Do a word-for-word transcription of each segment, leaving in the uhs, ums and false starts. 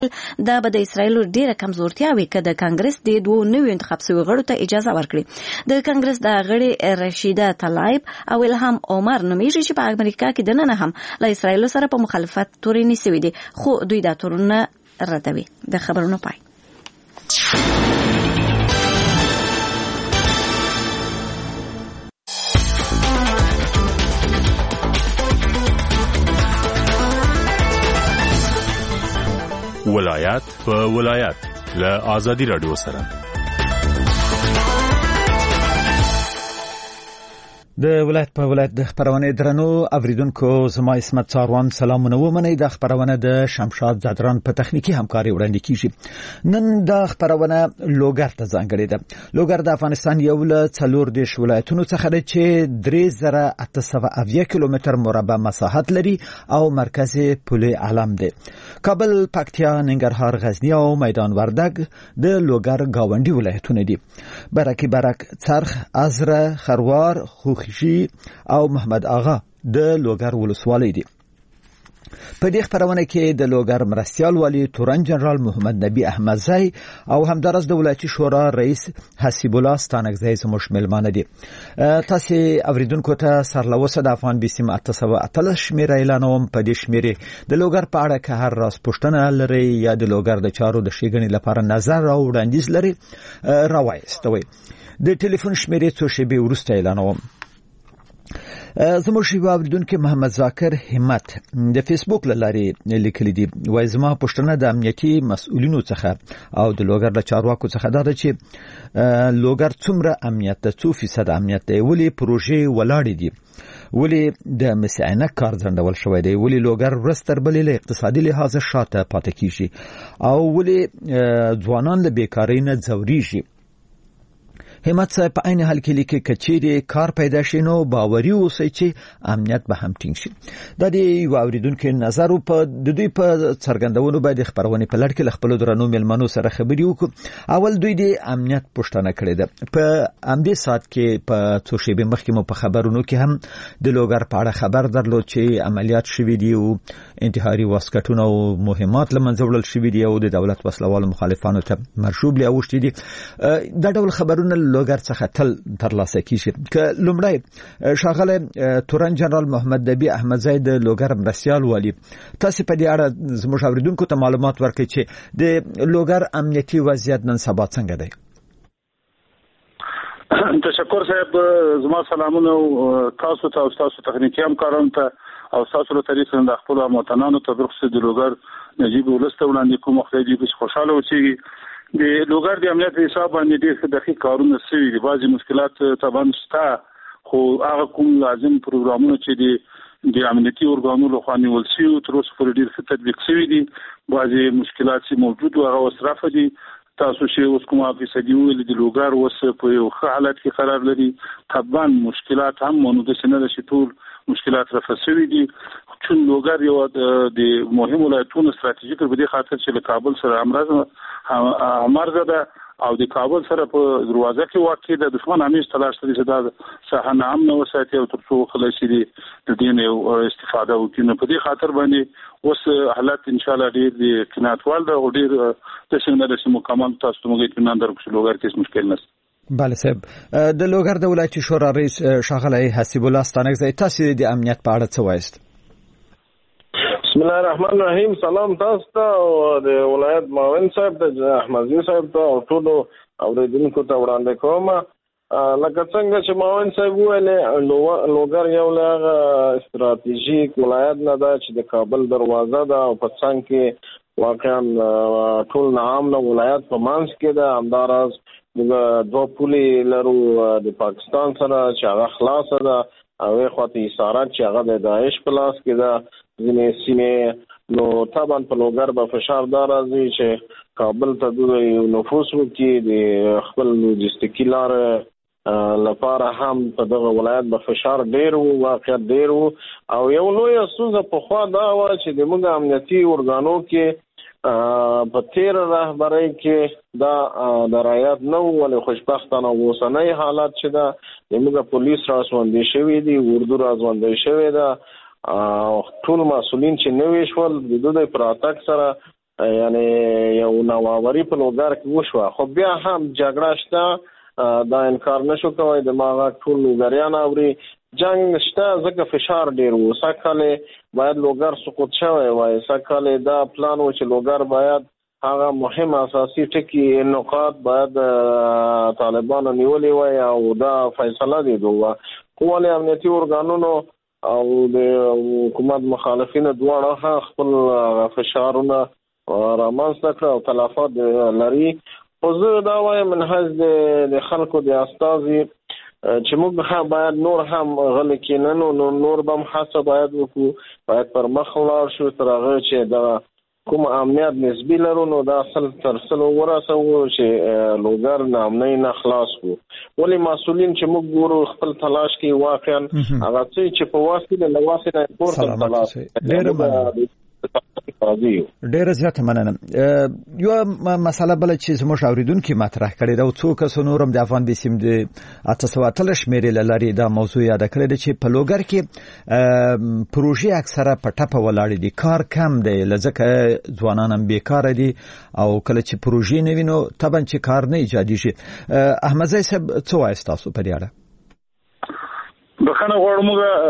دا به د اسرایل ډیره کمزورتیا وي که د کانګرس د دوه نوي انتخاب شویو غړو ته اجازه ورکړي. د کانګرس د غړي رشیده طلایب او الهام عمر نومیږي چې په امریکا کې دننه هم له اسرایل سره په مخالفت تورې نیسوي دي، خو دوی دا تورونه ردوي. د خبرونو پای. ولایت په ولایت له آزادی رادیو سره د ولایت په ولایت د خبرونه درنو اوریدونکو، زما اسمت څاروان سلامونه ومنئ. د خبرونه د شمشاد زدران په تخنیکی همکاري وړاندې کیږي. نن د خبرونه لوګر ته ځانګړې ده. لوګر د افغانستان یو له څلور دیش ولایتونو څخه دی چې درې زره اته سوه اویا کیلومتر مربع مساحت لري او مرکز پل علم دی. کابل، پکتیا، ننګرهار، غزنی او میدان وردګ د لوګر گاونډي ولایتونه دي. برکی برک، څرخ، ازره، خروار، خوخ او محمد آغا د لوګر ولسوالۍ دي. په دې خبرونه کې د لوګر مرستیال والی تورن جنرال محمد نبی احمدزی او همدارس د ولایتي شورا رئیس حسیب الله ستانکزی زموږ ملمانه دي. تاسو اوریدونکو ته سرلوسه د افغان بیسیم اته سوه اتلس شمیر اعلانوم. په دې شمیر د لوګر په اړه که هر راز پوښتنه لري یا د لوګر د چارو د ښېګڼې لپاره نظر او وړاندیز لري راوایستوي. د ټلیفون شمیرې څو شېبې وروسته اعلانوم. زموږ یو اوریدونکو محمد ذاکر همت د فیسبوک له لارې لیکلي دي، وایي زما پوښتنه د امنیتي مسؤلینو څخه او د لوګر د چارواکو څخه دا ده چې لوګر څومره امنیت ده، څو فیصد امنیت دی، ولې پروژې ولاړې دي، ولې د مس عینک کار ځنډول شوی دی، ولې لوګر ورځ تر بلې له اقتصادي لحاظه شاته پاتې کیږي او ولې ځوانان له بیکارۍ نه ځوریږي. همت صاحب په عین حال کې لیکي کچېرې کار پیدا شي نو باوري اوسئ چې امنیت به هم ټینګ شي. دا د یو اوریدونکو نظر په د دوی په څرګندونو باندې خبرونه په لړ کې له خپل درنو ملمنو سره خبرې وکړو. اول دوی د امنیت پوښتنه کړې ده. په امدې سات کې په څو شېبې مخکې مو په خبرونو کې هم د لوګر په اړه خبر درلود چې عملیات شوي دي او انتحاري واسکټونه او مهمات لمنځه وړل شوي دي او د دولت وسلوالو مخالفانو ته مرشوب اوښتي دي. دا ډول خبرونه لوګر څخه تل ترلاسه کیږي. که لومړی ښاغلی تورن جنرال محمد نبی احمدزی د لوګر مرستیال والی، تاسو په دې اړه زموږ اوریدونکو ته معلومات ورکړئ چې د لوګر امنیتي وضعیت نن سبا څنګه دی. تشکر صاحب، زما سلامونه تاسو ته او تاسو تخنیکی همکارانو ته او تاسو له طریقې د خپل وطنانو ته برخصت د لوګر نجیب ولسته وړاندې کوم. خدای دې چې خوشاله اوسئ. د لوګر د امنیت حساب باندې ډېر دقیق کارونه شوي دي. بعضې مشکلات طبعا شته، خو هغه کوم لازم پروګرامونه چې د د امنیتي ارګانونو لخوا نیول شوي تر اوسه پورې ډېر ښه تطبیق شوي دي. بعضې مشکلات چې موجود وو هغه اوس رفع دي. تاسو چې اوس کوم فیصدي ویلي د لوګر اوس په یو ښه حالت کې قرار لري. طبعا مشکلات هم مو داسې نه ده چې ټول مشکلات رفع شوي دي، چون لوګر یو د مهم ولایتونو ستراتیژیک په دې خاطر چې له کابل سره همرزه ده او د کابل سره په دروازه کې واقع ده. دښمن همیش تلاش کوي چې دا ساحه امن وساتي او تر څو خلک شي د دین او استفاده وکړي. نو په دې خاطر باندې اوس حالت ان شاء الله ډېر د قناعتوال ده او ډېر د څنګه د مکمل تاسو ته موږ اطمینان درکړو چې لوګر کې مشکل نشته. بله صاحب، د لوګر د ولایتي شورا رئیس ښاغلی حسیب الله ستانکزی، تاسو د امنیت په اړه څه وایست؟ بسم الله الرحمن الرحیم. سلام تاسو ته او د ولایت معاون صاحب د احمدزي صاحب ته او ټولو اوریدونکو ته وړاندې کوم. لکه څنګه چې معاون صاحب ویلې، لوګر یو له هغه استراتیژیک ولایت نه ده چې د کابل دروازه ده او په څنګ کې واقعا ټول نامه ولایت په منځ کې ده. همداراز موږ دوه پولې لرو د پاکستان سره چې هغه خلاصه ده، او یې خواته اسارت چې هغه د داعش په لاس کې ده ځینې سیمې. نو طبعا په لوګر به فشار دا راځي چې کابل ته دوی نفوذ وکړي، د خپل لوجستیکي لارې لپاره هم په دغه ولایت به فشار ډېر وو، واقعیت ډېر وو. او یو لویه ستونزه پخوا دا وه چې د موږ امنیتي ارګانو کې په تیر رهبرۍ کې دا د رعایت نه وو، ولې خوشبختانه اوسنی حالت چې ده د موږ پولیس راځوندي شوي دي، اردو راځوندي شوې ده. ټول مسؤلین چې نوي شول د دوی په راتګ سره یعنی یو نوآوري په لوګر کې وشوه، خو بیا هم جګړه شته، دا انکار نشو کوي د ما ټول لوګریان اوري جنگ شته، ځکه فشار ډیر وو. سکهاله باید لوګر سقوط شوی وای، سکهاله دا پلان و چې لوګر باید هغه مهم اساسي ټکي نقاط باید طالبانو نیولې وای او دا فیصله دي دوه قوال امنیتي ارګانونو او د حکومت مخالفین دواړه خپل فشارونه رامنځته کړ او تلفات لري. خو زه دا وایم منهج د خلکو د استازي چې موږ هم باید نور هم غلي کېننو، نور به هم هڅه باید وکړو، باید پر مخ ولاړ شو تر هغه چې دا کوم امنیت نسبی لرو نو دا اصل تر سلو ورسو چې لوګر نامنۍ نه خلاص وو. ولی مسؤلین چې موږ ګورو خپل تلاش کې واقعا هغه چې په واسطه له واسطه پورته تلاش ډېر ډېر زیات مننه. یو مسله بل چې زموږ اوریدونکو مطرح کړي دا څو کس نورم د افغان بیسیم د اتصالات شمیرې لري دا موضوع یاد کړی چې په لوګر کې پروژې اکثره په ټپه ولاړې دي، کار کم دی، لکه ځوانان هم بیکاره دي او کله چې پروژې نه وینو طبعا چې کار نه ایجادي شي. احمد زئی صاحب څه وایي تاسو په دې اړه؟ بخنه غواړم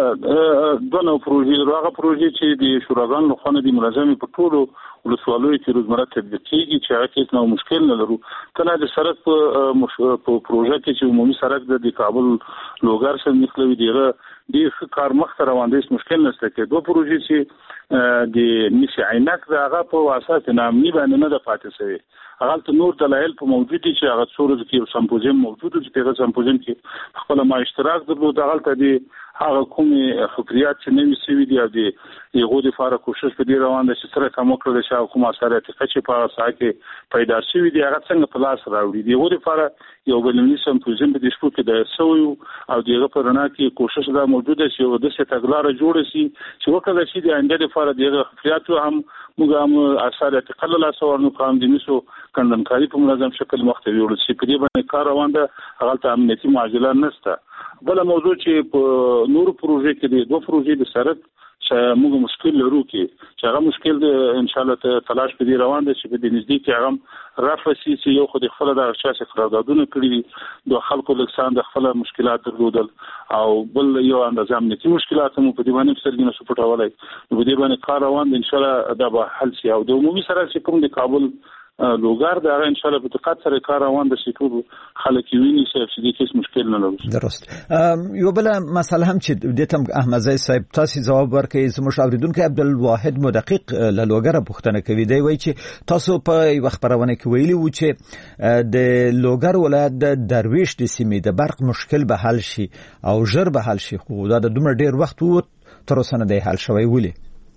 موږ دونه پروژې هغه پروژې چې د شوراګانو لخوا د منظمې په ټولو ولسوالیو کې روزمره تطبیق کیږي چې هغه هیڅ نو مشکل نه لرو. کله د سړک په پروژه کې چې عمومي سړک د کابل لوګر سره نښلوي دیغه ډېر کار مخ ته روان دي، مشکل نشته. کې دوه پروژې چې د نشي عینک د هغه په واسطه نامني باندې نه د پاتې شوی، هغه ته نور دلایل په موجود دي چې هغه څورز کې سمپوزیم موجود دي چې هغه سمپوزیم کې خپل ما اشتراک درلود، هغه ته دي هغه کومې فکریات چې نوي سوي دي او د یغو د فاره کوشش په دې روان دي چې سره کوم کړل چې حکومت اثرات چې په اساس کې پیدا شوی دي هغه څنګه په لاس راوړي. دی یغو د فاره یو بلنی سمپوزیم په دې شپو کې د سوي او دغه پرنا کې کوشش دا موجوده شي او د څه تګلارې جوړ شي چې وکړي چې د انده د فاره دغه فکریات هم موږ هم اثرات قلل اسورنو قام دي نسو کندنکاری په منظم شکل مخته ویل شي. په دې باندې کار روان ده، هغه ته امنیتي معجزه نشته. بل موضوع چې په نور پروژې کې دي، دوه پروژې د سرک چې موږ مشکل لرو کې چې هغه مشکل د ان شاء الله تلاش په دې روان دي چې په دې نږدې کې هغه رافسي چې یو خو د خپل د ارشاد قراردادونه کړی د خلکو لکسان د خپل مشکلات درلودل او بل یو اندازه امنیتي مشکلات هم په دې باندې سرګینه سپورټولای په دې باندې کار روان دي، ان شاء الله دا به حل شي. او د عمومي سره چې کوم د کابل لوګر دا ان شاء الله په دقت سره کار روان دي چې ټول خلک ویني چې دې هیڅ مشکل نه لري. درست. یو بل مسله هم چې د تم احمد زئی صاحب تاسو جواب ورکړئ، زموږ اوریدونکو عبدالواحد مدقق له لوګر پوښتنه کوي، دی وایي چې تاسو په یو خبرونه کې ویلي و چې د لوګر ولایت د درویش د سیمې د برق مشکل به حل شي او ژر به حل شي، خو دا د دومره ډیر وخت وو تر اوسه نه دی حل شوی. ولې؟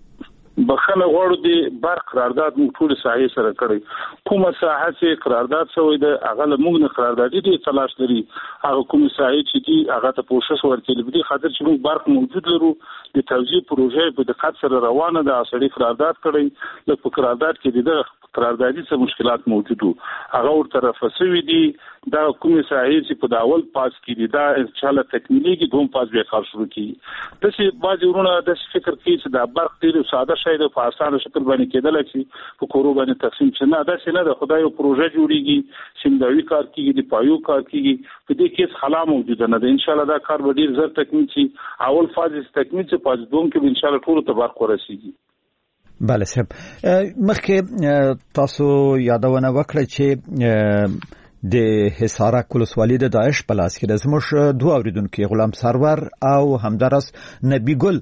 بخنه غواړو د برق قرارداد موږ ټول ساحې سره کړی، کومه ساحه چې قرارداد شوی د هغه موږ نه قراردادي دي تلاش لري، هغه کومه ساحه چې دي هغه ته کوشش ورکړي په دې خاطر چې موږ برق موجود لرو. د توزیع پروژې په دقت سره روانه ده، اصلي قرارداد کړی، لکه قرارداد کې د قراردادي څه مشکلات موجود وو هغه ورته رفسوي دي. دا کومه ساحه چې په داول پاس کې دي دا ان شاء الله تکمیلي کې دوم پاس به کار شروع کیږي. د څه باز ورونه د فکر کوي چې دا برق ډیر ساده شی دی، په اسانه شکل باندې کېدل شي په کورو باندې تقسیم شي، نه دا څه نه د خدای یو پروژه جوړیږي، سیمداوي کار کیږي، د پایو کار کیږي، په دې کې خلا موجوده نه ده. ان شاء الله دا کار به ډیر زر تکمیل شي، اول فاز تکمیل شي، پاس دوم کې ان شاء الله ټول ته برق ورسیږي. بله صاحب، مخکې تاسو یادونه وکړه چې د حصارک ولسوالۍ د داعش په لاس کې د زموږ دوه اوریدونکو غلام سرور او همدارس نبی ګل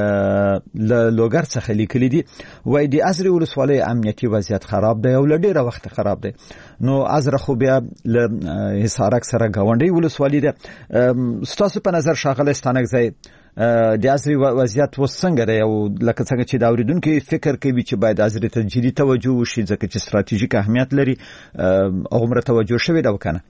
له لوګر څخه لیکلي دي، وایي د ازرې ولسوالۍ امنیتي وضعیت خراب دی او له ډېره وخته خراب دی. نو ازره خو بیا له حصارک سره ګاونډۍ ولسوالۍ ده. ستاسو په نظر ښاغلی ستانکزی د ازرې وضعیت اوس څنګه دی او لکه څنګه چې د اوریدونکو فکر کوي چې باید ازرې ته جدي توجه وشي ځکه چې ستراتیژیک اهمیت لري، هغومره توجه شوې ده وکنه؟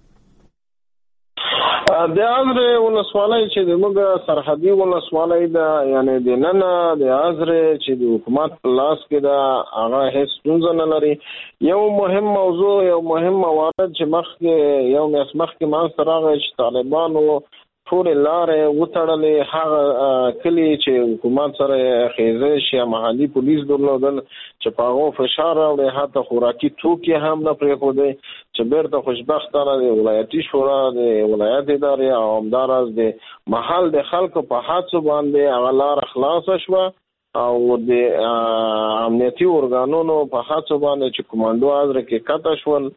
د ازرې ولسوالۍ چې د موږ سرحدي ولسوالۍ ده، یعنی د ننه د ازرې چې د حکومت په لاس کې ده هغه هیڅ ستونزه نه لري. یو مهم موضوع یو مهم موارد چې مخکې یو میاشت مخکې منځته راغی چې طالبانو ټول لارې وتړلې. هغه کلی چې حکومت سره خېزش یا محلي پولیس درلودل چې په هغه فشار راوړي، حتی خوراکي توکي هم نه پرېښودي، چې بیرته خوشبختانه د ولایتي شورا د ولایت ادارې او همداراز د محل د خلکو په هڅو باندې هغه لاره خلاصه شوه او د امنیتي ارګانونو په هڅو باندې چې کمانډو حاضر کې کته شول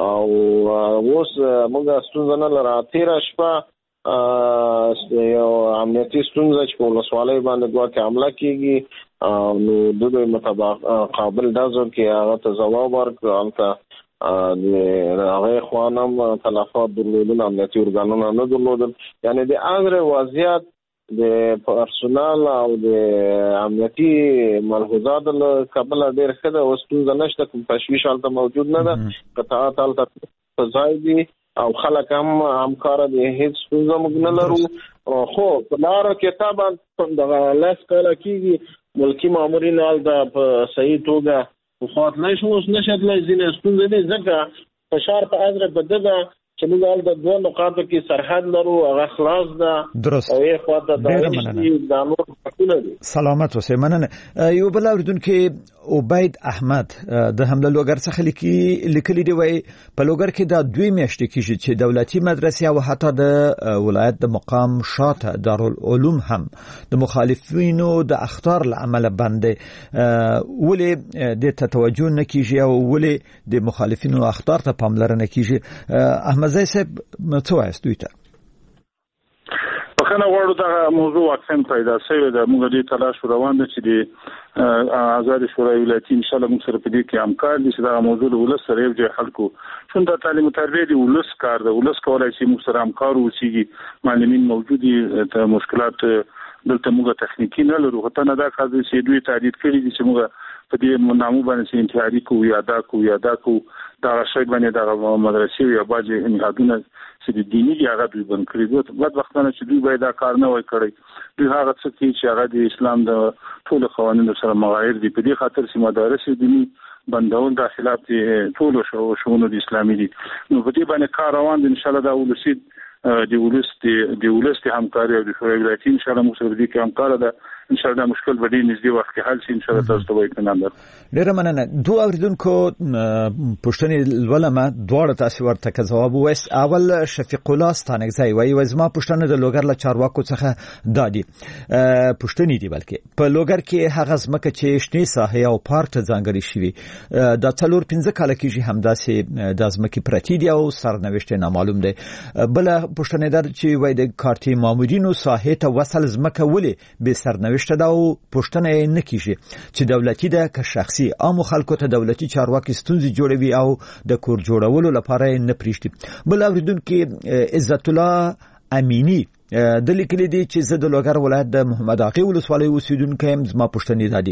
او اوس موږ ستونزه نه لرو. تېره شپه یو امنیتي ستونزه چې په ولسوالۍ باندې ګواکې حمله کېږي نو د دوی مطابق قابل ډزو کې هغه ته ځواب ورکړ. هلته د هغې خوا هم تلفات درلودل، امنیتي ارګانونه نه درلودل. یعنې د هغه وضعیت د پرسونال او د امنیتي ملحوظاتو له کبله ډېر ښه ده. اوس ستونزه نشته، کوم تشویش هلته موجود نه ده، قطعات هلته په ځای دي او خلک هم همکاره دي، هیڅ ستونزه موږ نه لرو. خو په لاره کې طبعا دغه لس کاله کېږي ملکي مامورین هلته په صحیح توګه پخوا تللی شو، اوس نشي تللی. ځینې ستونزې دي ځکه فشار په حضرت په ده ده چې موږ هلته دوه نقاطو کې سرحد لرو، هغه خلاص ده او یې خواته دا نور حقونه دي. سلامت اوسئ. مننه. یو بل اورېدونکی عبید احمد د حمله لوګر څخه لیکلي دی، وایي په لوګر کې دا دوی میاشتې کېږي چې دولتي مدرسې او حتی د ولایت د مقام شاته دارالعلوم هم د مخالفینو د اخطار له امله بند دی. ولې دې ته توجه نه کېږي او ولې د مخالفینو اخطار ته پاملرنه کېږي؟ احمدزی صاحب څه وایاست دوی ته؟ بخښنه غواړو، دغه موضوع واقعا پیدا شوې ده. موږ دې تلاش روان ده چې د آزاد شورای ولایتي ان شاء الله موږ سره په دې کې همکار دي چې دغه موضوع له ولس سره یو ځای حل کړو. چون دا تعلیم تربیه دی ولس کار ده، ولس کولای شي موږ سره همکار اوسېږي. معلمین موجود دي، ته مشکلات دلته موږ تخنیکی نه لرو. خو ته نه دا کار چې دوی تعریف کړي دي چې موږ په دې نامو باندې انتحاري کوو یا دا کوو یا دا کوو. دا شی باندې د مدرسې یا باج نهادونه چې د دیني هغه دوی بند کړي دي. بعد وختونه چې دوی باید دا کار نه وای کړی. دوی هغه څه چې هغه د اسلام د ټول قوانینو سره مغایر دي. په دې خاطر چې مدارس دیني بندول د خلاف دي، ټول شؤون د اسلامي دي. نو په دې باندې کار روان دي. ان شاء الله دا ولسی د ولس د ولس همکاري او د شورای ولایتي ان شاء الله موږ سره دې کې همکار ده. ان شاء الله مشکل به ډېر نږدې وخت کې حل شي. ان شاء الله تاسو ته وایي کنه اندر ډېر مننه. دوه اوریدونکو پوښتنې ولما دواړه تاسو ورته جواب وایست. اول شفیق الله ستانګزی وایي وزما پوښتنه د لوګر له چارواکو څخه دادي پوښتنې دي، بلکې په لوګر کې هغه ځمکه چې شنې ساحې او پارک ته ځانګړې شوي د څلور پنځه کاله کېږي همداسې د ځمکې پرتې دي او سرنوشت یې نامعلوم دی. بله پوښتنه ده چې وایي د کارتي مامورینو ساحې ته وصل ځمکه ولې بې سرنوشت شته دا او پوښتنه یې نه کیږي چې دولتي ده که شخصي. عام خلکو ته دولتي چارواکي ستونزې جوړوي او د کور جوړولو لپاره یې نه پریږدي. بل اوریدونکي عزت الله امینی د لیکلي دي چې زه د لوګر ولایت د محمد اغې ولسوالۍ اوسیدونکی یم. زما پوښتنې دا دي: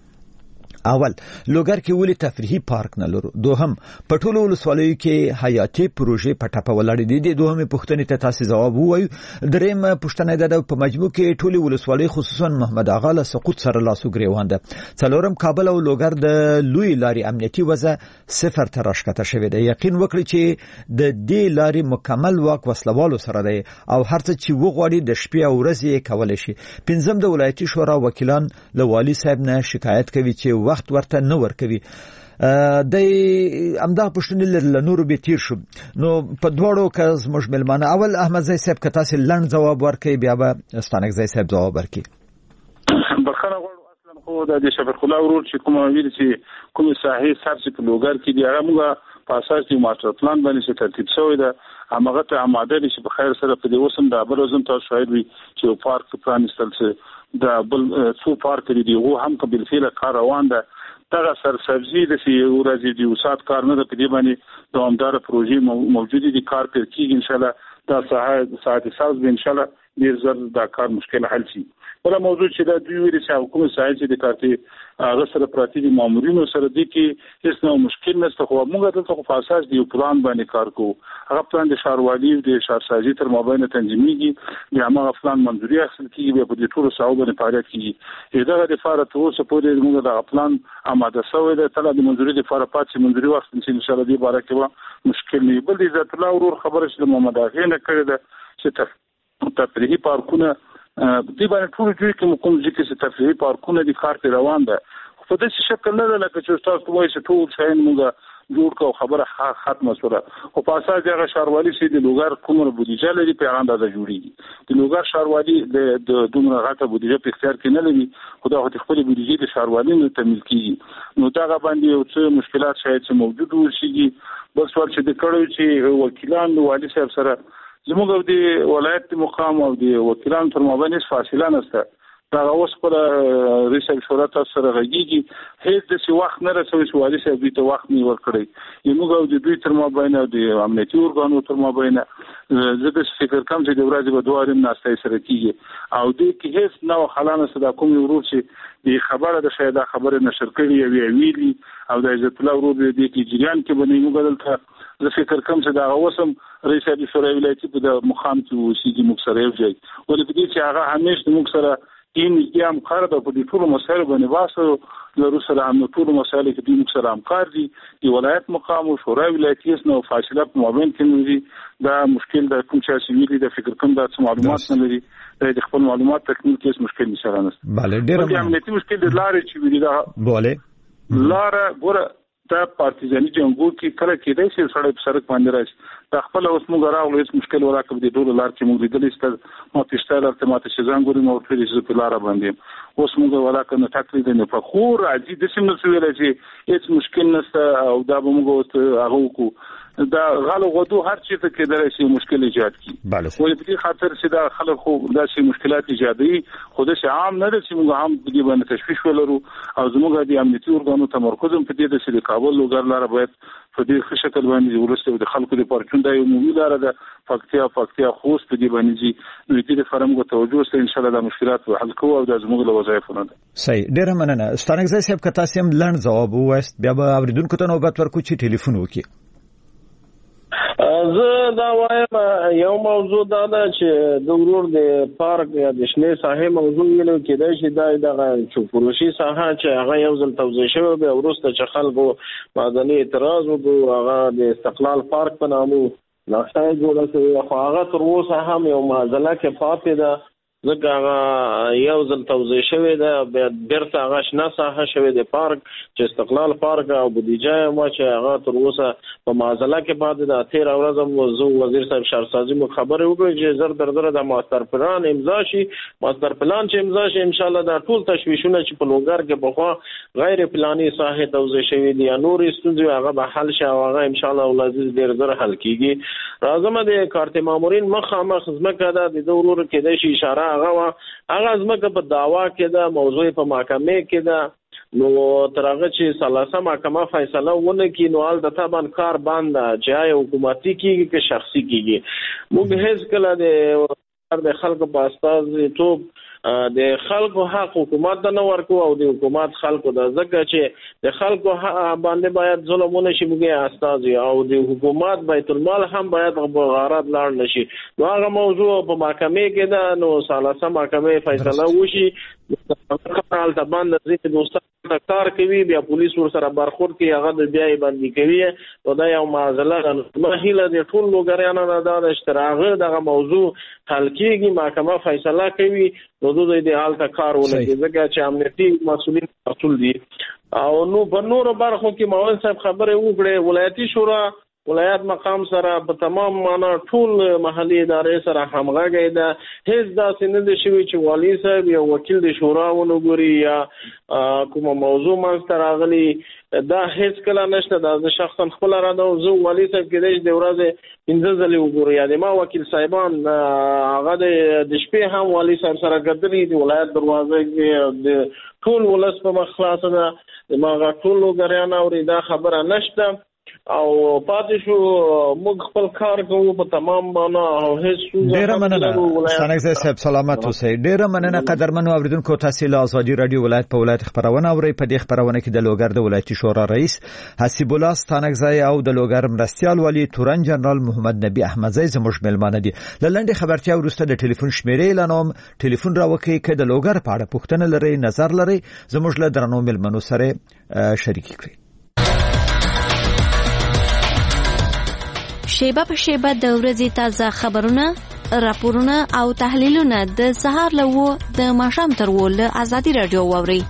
اول، لوګر کې ولې تفریحي پارک نه لرو؟ دوهم، په ټولو ولسوالیو کې حیاتي پروژې په ټپه ولاړې دي. د دوهمې پوښتنې ته تاسو ځواب ووایو. درېیمه پوښتنه دا ده: په مجموع کې ټولې ولسوالۍ خصوصا محمد اغا له سقوط سره لاس و ګریوان ده. څلورم، کابل او لوګر د لوی لارې امنیتي وضع صفر ته راښکته شوې ده. یقین وکړئ چې د دې لارې مکمل واک وسلوالو سره دی او هر څه چې وغواړي د شپې او ورځې یې کولی شي. پنځم، د ولایتي شورا وکیلان له والي صاحب نه شکایت کوي چې وخت ورته نه ورکوي. د امدا پښتنې له نورو به تیر شو. نو په دواړو کې زموږ ملمانه اول احمدزی صاحب که تاسو لنډ جواب ورکړئ بیا به ستانګزی صاحب جواب ورکړي. بخښنه غواړم، اصلا خو د شفیق الله ورور چې کوم ویل چې کوم ساحې سر چې په لوګر کې دی هغه موږ په اساس د ماستر پلان باندې ترتیب شوی ده. هغه ته آماده دي چې په خیر سره په دې اوسم د بل وزن تاسو شاید وي چې پارک پرانستل څه د بل څو پارک دي هغه هم قبل فعل کار روان ده. دغه سرسبزي د سی ورځې دی وسات کار نه د پدې باندې دوامدار پروژې موجود دي. کار پر کېږي ان شاء الله دا ساعت ساعت ساز به ان شاء الله ډیر زر دا کار مشکل حل شي. بل موضوع چې دا دوی ویل چې حکومت ساعت د کارتي هغه سره پراتی دي مامورینو سره دي کې هیڅ نو مشکل نشته. خو موږ دلته په اساس دی پلان باندې کار کوو. هغه پلان د ښاروالۍ د شهرسازي تر مابین تنظیمېږي، د هغه پلان منځوري اخیستل کېږي، په دې ټولو ساحو باندې فعالیت کېږي. دغه د فارغ اوسه پورې موږ د پلان آماده شوی دی. تل د منځوري د فارغ پاتې منځوري وخت ان شاء الله دې باره کې مشکل نه. بل د عزت الله ورور خبره چې محمد اغې نه کړې ده چې تفریحي پارکونه دې باندې ټول جوړ کې کوم ځکه چې تفریحي پارکونه د کار په روان ده په دې شکل نه لکه چې تاسو وایي چې ټول شاین موږ جوړ کو خبره ختمه سره او په اساس هغه شاروالي چې د لوګر کومه بودیجه لري په اندازه جوړیږي د لوګر شاروالي د دومره غټه بودیجه په اختیار کې نه لري خدای خو خپل بودیجه د شاروالي نه تمویل کیږي نو دا باندې یو څه مشکلات شاید چې موجود وشي بل څور چې د کړو چې وکیلان والي صاحب سره زموږ د ولایت مقام او د وکیلان تر مابین فاصله نشته دا اوس پر ریسل شورات سره غږیږي هیڅ د څه وخت نه رسوي چې والي صاحب دې ته وخت نه ورکړي یمو غو د دوی تر مابین او د امنیتي ارګانو تر مابین زه د فکر کوم چې د ورځې په دوه ریم ناشته سره کیږي او دې کې هیڅ نو خلانه صدا کوم ورور چې د خبره د شاید خبره نشر کړي وی ویلي او د عزت الله ورور دې کې جریان کې بنې موږ دلته زه فکر کوم چې دا اوسم رئیس د شورای ولایتي په مخام کې وسیږي موږ سره یو ځای ولې په دې چې هغه همیشه موږ سره این یام کار د په ټولو مسایلو باندې واسه له سره هم ټولو مسایلو کې د موږ سره همکار دي د ولایت مقام او شورای ولایتي نو فاصله په مابین کې نه دا مشکل د کوم چې ویلي د فکر کوم د معلومات نه لري د خپل معلومات تکمیل کې مشکل نشته نه bale ډیر امنیتي مشکل د لارې چې ویلي دا bole لار ګوره دا پارتیزاني جنگو کې کله کېدای شي سړی په سړک باندې راشي دا خپل اوس موږ راغلو هیڅ مشکل وراکه د ډول لار کې موږ لیدل چې ما پښتاله ارتماته چې ځانګوري مو ټول چې په لار باندې اوس موږ وراکه نه تقریبا نه په خور راځي د سیمه سویل چې هیڅ مشکل نشته او دا به موږ هغه کو دا غالو غدو هر چی ته کېدای شي مشکل ایجاد کی ولې په دې خاطر چې دا خلک خو دا شي مشکلات ایجادي خو د عام نه د چې موږ هم په دې باندې تشویش ولرو او زموږ د امنیتي ارګانو تمرکز په دې د چې کابل لوګر لار باید په دې ښه شکل باندې ورسته د خلکو د پرچون د عمومي لار د فاکتیا فاکتیا خوست په دې باندې چې نو دې فرمغه توجه سره ان شاء الله د مشکلات حل کوو او د زموږ له وظایفونو ده صحیح ډیر مننه ستانګزای صاحب کتا سیم لړ جواب وست بیا به اوریدونکو ته نوبت ورکو چې ټلیفون وکړي زه دا وایم یو موضوع دا ده چې د ورور د پارک یا د شنه ساحه موضوع ویلو کېدای شي دا د چوپروشي ساحه چې هغه یو ځل توضیح شوی به ورسته چې خلکو مدني اعتراض وکړو هغه د استقلال پارک په نامو نقشه جوړه شوی خو هغه تر اوسه هم یو معضله کې پاتې ده ځکه هغه یو ځل توضیح شوی ده بیرته هغه شنه ساحه شوی د پارک چې استقلال پارک او بودیجه مو چې هغه تر اوسه په معضله کې پاتې ده تیر ورځ موضوع وزیر صاحب شهرسازي مو خبره وکړه چې زر در در د ماستر پلان امضا شي ماستر پلان چې امضا شي ان شاء الله دا ټول تشویشونه چې په لوګر کې بخوا غیر پلاني ساحه توضیح شوی دي یا نور ستونزې هغه به حل شي او هغه ان شاء الله ولازم ډیر زر حل کیږي راځم د کارت مامورین مخامخ خدمت ده د ضرور کې د اشاره هغه هغه زمکه په داوا کې ده موضوع په محکمه کې ده نو ترغه چې ثلاثه محکمه فیصله ونه کی نو ال د تابان کار باندې چې حکومتي کیږي که شخصي کیږي موږ هیڅ کله د خلکو په اساس ټوب د خلکو حق حکومت نه ورکو او د حکومت خلکو د زګه چې د خلکو باندې باید ظلمونه شي موږ استاد او د حکومت بیت المال هم باید غارات لاړ نشي نو هغه موضوع په محکمه کې ده نو ثلاثه محکمه فیصله وشي خپل د باندې چې دوستان کار کوي بیا پولیس ور سره برخورد کوي هغه د بیا باندې کوي نو دا یو معضله مهله د ټول لوګریانو نه د اشتراغه دغه موضوع حل کیږي محکمه فیصله کوي نو دوی د حالت کار ولګي ځکه چې امنیتي مسؤلین مسؤل دي او نو په نور برخو کې معاون صاحب خبره وکړه ولایتي شورا ولایت مقام سره په تمام معنا ټول محلي ادارې سره همغږي ده هیڅ داسې نه دي شوی چې والی صاحب یا وکیل د شورا ونګوري یا کوم موضوع مستر اغلی دا هیڅ کله نشته دا شخصا خپل را ده زو والی صاحب کې د ورځې پنځه ځلې وګوري یا ما وکیل صاحبان هغه د شپې هم والی صاحب سره ګرځي د ولایت دروازه کې د ټول ولس په مخ خلاص ده ما ټول لوګریان اوري دا خبره نشته او پاتې شو موږ خپل کار کوو په تمام معنا او هیڅ ډیر مننه څنګه صاحب سلامت اوسئ ډیر مننه قدرمنو اوریدونکو تاسو له ازادي رادیو ولایت په ولایت خبرونه اورئ په دې خبرونه کې د لوګر د ولایتي شورا رئیس حسیب الله ستانګزای او د لوګر مرستيال والی تورن جنرال محمد نبی احمدزی زموږ ملمانه دي لنډه خبرتیا ورسته د ټلیفون شمیرې اعلانوم ټلیفون راوکي کې د لوګر په اړه پوښتنه لري نظر لري زموږ له درنو ملمنو سره شریک کړئ شیبه په شیبه د ورځې تازه خبرونه راپورونه او تحلیلونه د سهار له و د ماښام تر و له ازادي رادیو واوري.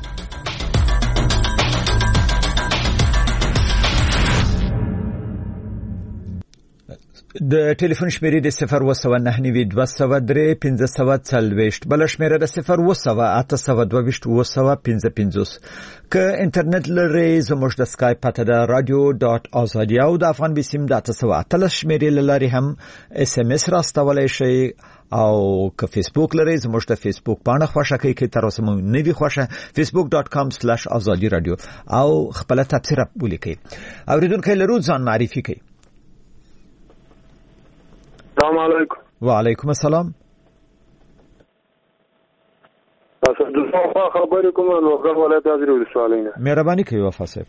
د ټلیفون شمیرې د صفر و سوه نهه نوي دوه سوه درې پنځه سوه څلوېښت، بل شمیره د صفر و سوه اته سوه دوه ویشت اوه سوه پنځه پنځوس. که انټرنیټ لرئ زموږ د سکایپ پته ده رادیو ډاټ ازادي او د افغان بسیم د اته سوه اتلس شمیرې له لارې هم اس ام اس راستولی شئ، او که فیسبوک لرئ زموږ د فیسبوک پاڼه خوښه کړئ که تر اوسه مو نه وي خوښه فیسبوک ډاټ کام سلاش ازادي رادیو او خپله تبصره ولیکئ. اورېدونکی لرو ځان معرفي کړئ. السلام علیکم. وعلیکم السلام. تاسو د څه خبرې کوم نو غوړ ولایت حاضر ولسوالۍ نه مهرباني کوي وفا صاحب.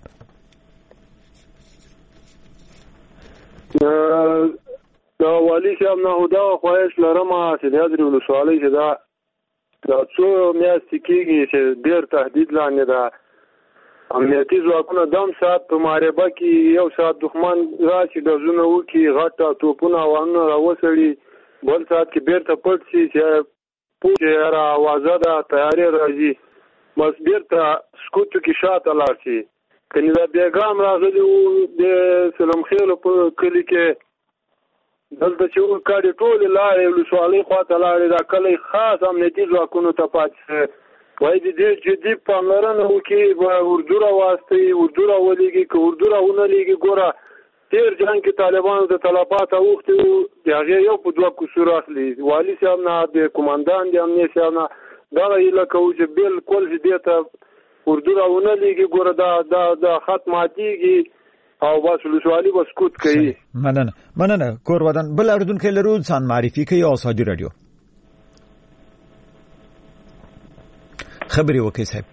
دا والی صاحب نه هدا خواهش لرم چې د حاضر ولسوالۍ چې دا دا څو میاشتې کېږي چې ډېر تهدید لاندې ده. امنیتي ځواکونه دم ساعت په محاربه کې یو ساعت دښمن راشي ډزونه وکړي، غټه توپونه وانونه راوسړي، بل ساعت کې بیرته پټ شي چې پوه را اوازه ده تیارې راځي، بس بیرته سکوتو کې شاته لاړ شي. کنې دا بیګام راغلي وو د سلمخیلو په کلي کې دلته چې وکړې ټولې لارې ولسوالۍ خواته لاړې، دا کلی خاص امنیتي ځواکونو ته پاتې وای د دې جدي پاملرنه وکړي، به اردو راواستوي، اردو راولېږي. که اردو راونه لېږي ګوره تېر جنګ کې طالبانو د تلفات اوښتي وو د هغې یو په دوه کسور اخلي. والي صاحب نه د قمندان د امنیت صاحب نه دغه هیله کوو چې بالکل چې دې ته اردو راونه لېږي ګوره دا دا دا خط ماتېږي او بس ولسوالي به سکوت کوي. مننه مننه کور ودان. بل اورېدونکی لرو ځان معرفي کوي او ازادي رادیو خبري وکي صاحب.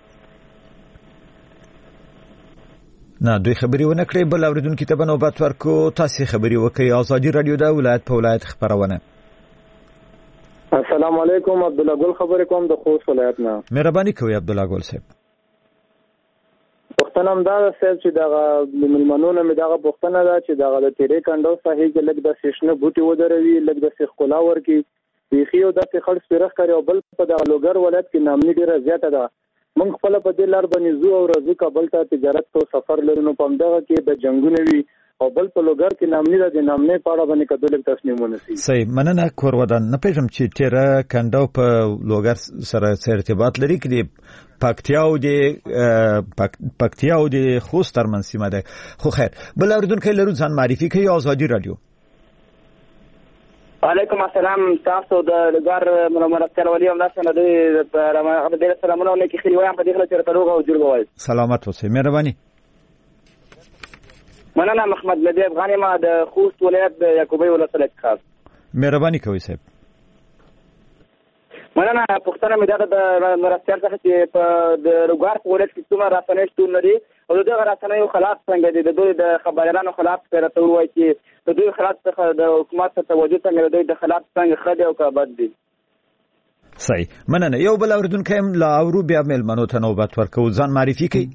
نه دوی خبري ونه کړې، بل اوریدونکو ته نوبت ورکو. تاسو خبري وکي ازادي رادیو د ولایت په ولایت خبرونه. السلام علیکم، عبد الله ګل خبرې کوم د خوست ولایت نه. مهرباني کوي عبد الله ګل صاحب. پښتنه هم دا صاحب چې دغه ملمنونه مې دغه پښتنه ده چې دغه د تیرې کندو صحیح کې لګ د سیشنه بوټي ودروي، لګ د سیخ کولا ورکی بیخي او داسې خلک سپېرخ کوي. او بل په دغه لوګر ولایت کې نامني ډېره زیاته ده. موږ خپله په دې لار باندې ځو او راځو کابل ته تجارت ته سفر لرو، نو په همدغه کې د جنګونه وي او بل په لوګر کې نامني ده. د نامنۍ په اړه باندې کدو لږ تصمیم ونیسي. صحیح مننه کور ودان. نه پېژم چې تیره کندو په لوګر سره څه ارتباط لري کې د پکتیا او د پکتیا او د خوست ترمنځ سیمه ده. خو خیر بل اوریدونکی لرو ځان معرفي کوي ازادي رادیو. وعلیکم السلام. تاسو د لګار مرستیال ولی هم تاسو نه د ډېر سلامونه ولکه خېری وایم په دې خله چې تلوغه او جوړ وای. سلامت اوسئ. مهرباني. مننه محمد لدی افغانی ما د خوست ولایت د یعقوبی ولسوالۍ خاص. مهرباني کوي صاحب. مننه پښتنه مې دغه د مرستیال څخه چې په د لګار په ولایت کې څومره راسنۍ شتون لري او دغه راسنیو خلاف څنګه دي د دوی د خبريالانو خلاف سره وایي چې د دوی خلاف څخه د حکومت ته توجه څنګه د دوی د خلاف څنګه خدای او کابد دي. صحیح مننه. یو بل اوریدونکی هم لا اورو بیا ملمنو ته نوبت ورکو. ځان معرفي کوي.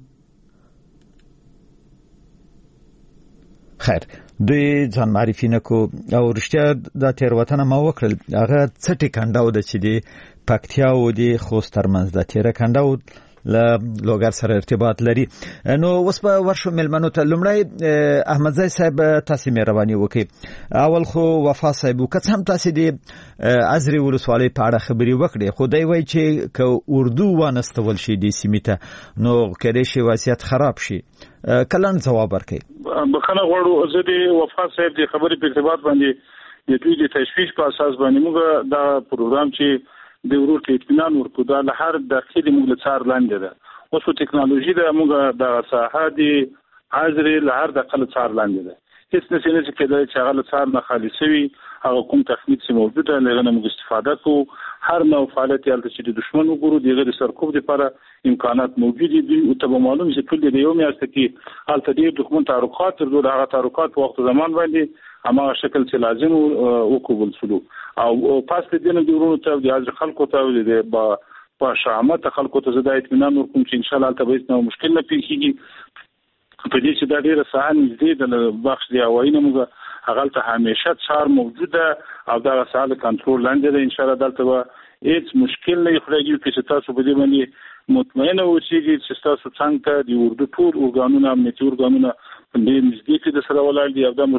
خیر دوی ځان معرفي نکو او رښتیا د تیروتنه ما وکړل. هغه څه ټکنډاو د چې دی پکتیا او دی خوست ترمنځ د تیره کنډاو ل لوګر سره ارتباط لري. نو اوس په ورشو ملمنو ته لمړی احمد زای صاحب تاسو مهرباني وکړئ. اول خو وفا صاحب وکړ هم تاسو دی ازري ولسوالۍ په اړه خبري وکړي، خو دی وایي چې که اردو وانستول شي د سیمیته نو کېدای شي وضعیت خراب شي. کلن جواب ورکړي. بخنه غواړو زه د وفا صاحب د خبرې په ارتباط باندې د دوی د تشویش په اساس باندې موږ دا پروګرام چې د ورور کې اطمینان ورکو دا له هر داخلي موږ له څار لاندې ده. اوس په ټکنالوژي د موږ د ساحه د حاضر له هر داخلي څار لاندې ده. هیڅ نشي نه چې کېدای چې هغه له څار نه خالي شوی هغه کوم تخنیک چې موجوده لغه موږ استفاده کوو. هر نوع فعالیت یالته چې د دشمن وګورو دغه د سرکوب لپاره امکانات موجود دي. او ته معلوم چې ټول د یو میاشت کې حالت دې دښمن تعرقات تر دوه هغه تعرقات په وخت زمان باندې اما شکل چې لازم وکول شلو او پاس دې نه د ورونو ته د حاضر خلکو ته د با په شامت خلکو ته زده اطمینان ورکوم چې ان شاء الله تبعیض نه مشکل نه پیښیږي. په دې چې دا ډیره ساحه نږدې د بخش دی او اینه موږ هغه ته همیشه څار موجوده او دا ساده کنټرول لاندې ده. ان شاء الله دلته هیڅ مشکل نه خوري چې تاسو په دې باندې مطمئنه اوسئ چې تاسو څنګه د اردو ټول اورګانونه امنیتي اورګانونه په دې نږدې کې د سره ولاړ دي او دا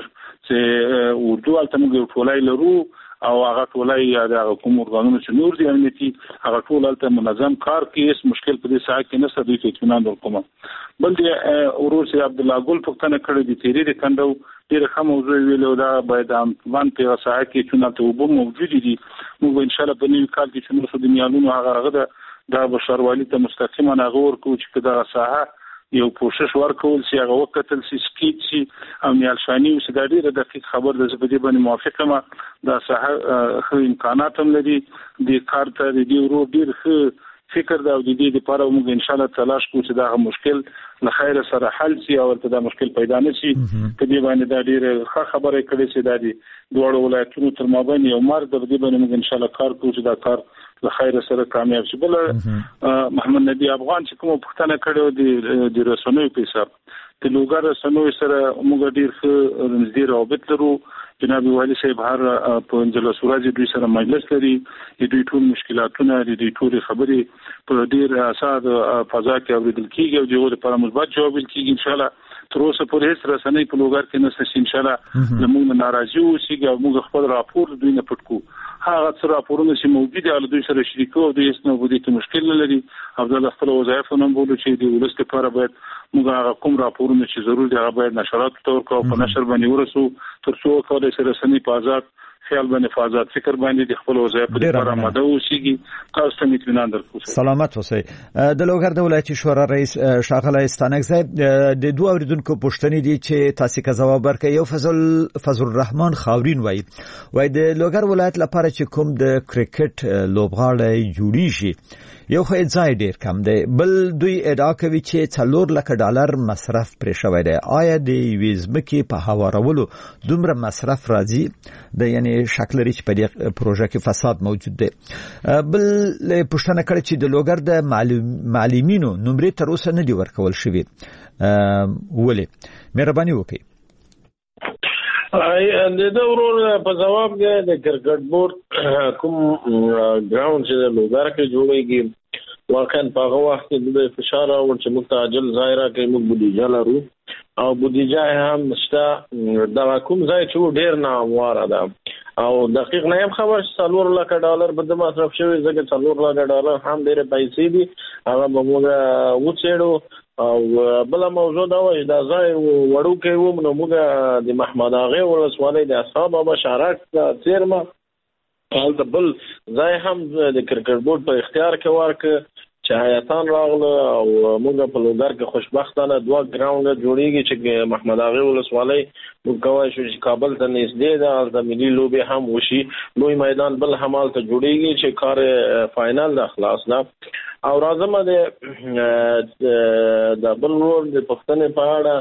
چې اردو البته موږ ټولای لرو او هغه ټولای د کوم اورګانونو چې نور دي امنیتي هغه ټول البته منظم کار کوي، هیڅ مشکل په دې ساعت کې نشته. دوی ته اطمینان ورکوم. بل دی ورور سي عبد الله ګل پښتنه کړی دي تیری د کندو ډیره ښه موضوع ویلو دا باید ام په ساعت کې چې نه ته وبو موجود دي. موږ ان شاء الله په نوي کال کې چې نو د میالونو هغه هغه د بشروالي ته مستقیما هغه ورکو چې دا ساحه یو کوشش ورکول سي هغه وکتل سي سکیټ سي او نیالشاني او سدا ډیره دقیق خبر د زبدي باندې موافقه ما دا ساحه خو امکانات هم لري د کار ته د ډیرو ډیر ښه فکر دا د دې لپاره موږ ان شاء الله تلاش کوو چې دا مشکل له خیر سره حل شي او ته دا مشکل پیدا نه شي. په دې باندې دا ډیره ښه خبره کړې چې دا دي دوه ولایتونو تر مابین یو مر د دې باندې موږ ان شاء الله کار کوو چې دا کار له خیر سره کامیاب شي. بل محمد نبی افغان چې کوم پښتنه کړو د رسنوي په حساب د لوګر رسنوي سره موږ ډیر ښه نږدې رابط لرو. جناب والي صاحب هر په انجل سورج دوی سره مجلس لري، د دوی ټول مشکلاتونه د دوی ټول خبرې په ډیر اساس فضا کې اوریدل کیږي او دغه لپاره مثبت جواب کیږي. ان شاء الله تر اوسه پورې هیڅ رسنۍ په لوګر کې نشته. ان شاء الله زموږ ناراضي اوسېږي او موږ خپل راپور دوی نه پټ کوو. هغه څه راپورونه چې موجود دي دوی سره شریکو او دوی اسنه بودی ته مشکل نه لري. عبد الله خپل وظایف هم بولو چې د ولست لپاره باید موږ هغه کوم راپورونه چې ضروري دي هغه باید نشرات تور کو په نشر باندې ورسو تر څو کولای شي رسنۍ په آزاد خیال باندې فازات فکر باندې د خپل وظایف لپاره ماده اوسېږي. تاسو ته اطمینان درکو. سلامت اوسئ. د لوګر د ولایتي شورا رئیس ښاغلی ستانک صاحب د دوه اوریدونکو پوښتنې دي چې تاسو کا جواب ورکړئ. یو فضل فضل الرحمن خاورین وایي وایي د لوګر ولایت لپاره چې کوم د کرکټ لوبغاړی جوړیږي یو خو ځای ډیر کم دی، بل دوی ادعا کوي چې څلور لک ډالر مصرف پرې شوی دی. آیا د یوې ځمکې په هوارولو دومره مصرف راځي؟ د یعنی شک لري چې په دې پروژه کې فساد موجود دی. بل پوښتنه کړې چې د لوګر د معلمینو نمرې تر اوسه نه دي ورکول شوي، ولې؟ مهرباني وکړئ. د دا ورور په جواب کې د کرکټ بورډ کوم ګراوند چې د لوګر کې جوړیږي واقعا په هغه وخت کې د فشار او چې متعجل ظاهره کې موږ بودیجه لرو او بودیجه هم شته. دا کوم ځای چې ډیر نامواره ده او دقیق نه هم خبر څلور لک ډالر به د مصرف شوی ځکه څلور لک ډالر هم ډیر پیسې دي. هغه به موږ وڅېړو او بل موضوع دا وایي دا ځای وړو کې وو نو موږ د محمد اغه ولسوالۍ د اصحاب بشارت چیرمه هلته بل ځای هم د کرکټ بورډ په اختیار کې ورک چې حیاتان راغله او موږ په لوګر کې خوشبختانه دوه ګراوند جوړیږي چې محمد اغه ولسوالۍ موږ کوای شو چې کابل ته نږدې ده د ملي لوبي هم وشي. لوی میدان بل همال ته جوړیږي چې کار فائنل د خلاص ده او راځم د بل ور د پښتنې په اړه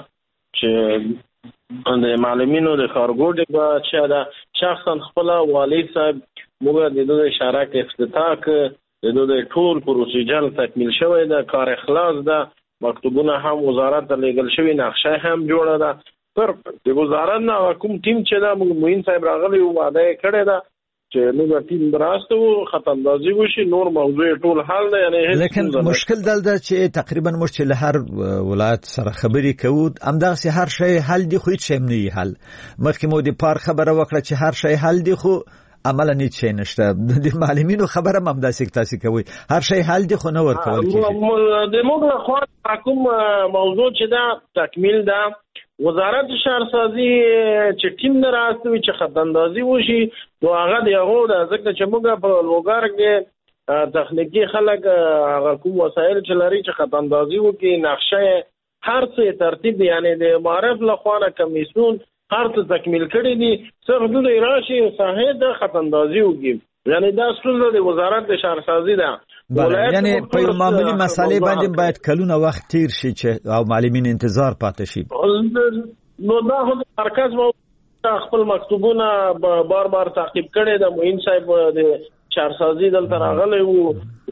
چې د معلمینو د کارګوډ په چې دا شخصا خپل والي صاحب موږ د دوی اشاره کې افتتاح ک د دوی ټول پروسیجر تکمیل شوی دا کار اخلاص ده. مکتوبونه هم وزارت ته لیږل شوی، نقشه هم جوړه ده. پر د وزارت نه کوم ټیم چې دا موږ موین صاحب راغلی وعده کړی ده چې موږ ټیم براسته وو خطاندازي وشي نور موضوع ټول حل نه یعنی هیڅ. لیکن مشکل دلته چې تقریبا موږ چې له هر ولایت سره خبرې کوو همدغه هر شی حل دی خو هیڅ شی نه حل. مخکې مو د پار خبره وکړه چې هر شی حل دی خو عملا هیڅ شی نشته. د معلمینو خبره هم همداسې تاسو کوي هر شی حل دی خو نه ورکول کیږي. د موږ خو کوم موضوع چې دا تکمیل ده وزارت شهرسازي چې ټیم نه راستوي چې خطاندازي وشي نو هغه دی هغه د ځکه چې موږ په لوګر کې تخنیکی خلک هغه کوم وسایل چې لري چې خطاندازي وکړي نقشه هر څه ترتیب یعنی د معرف لخوانه کمیسیون هر څه تکمیل کړی دي څه حدود راشي صحیح د خطاندازي وکړي یعنی دا ټول د وزارت د شهرسازي ده. یعنی په یو معمولی مسالې باندې باید کلونه وخت تیر شي چې او معلمین انتظار پاتې شي. نو دا هم مرکز مو خپل مکتوبونه بار بار تعقیب کړي د موین صاحب د شهرسازي دلته راغلی وو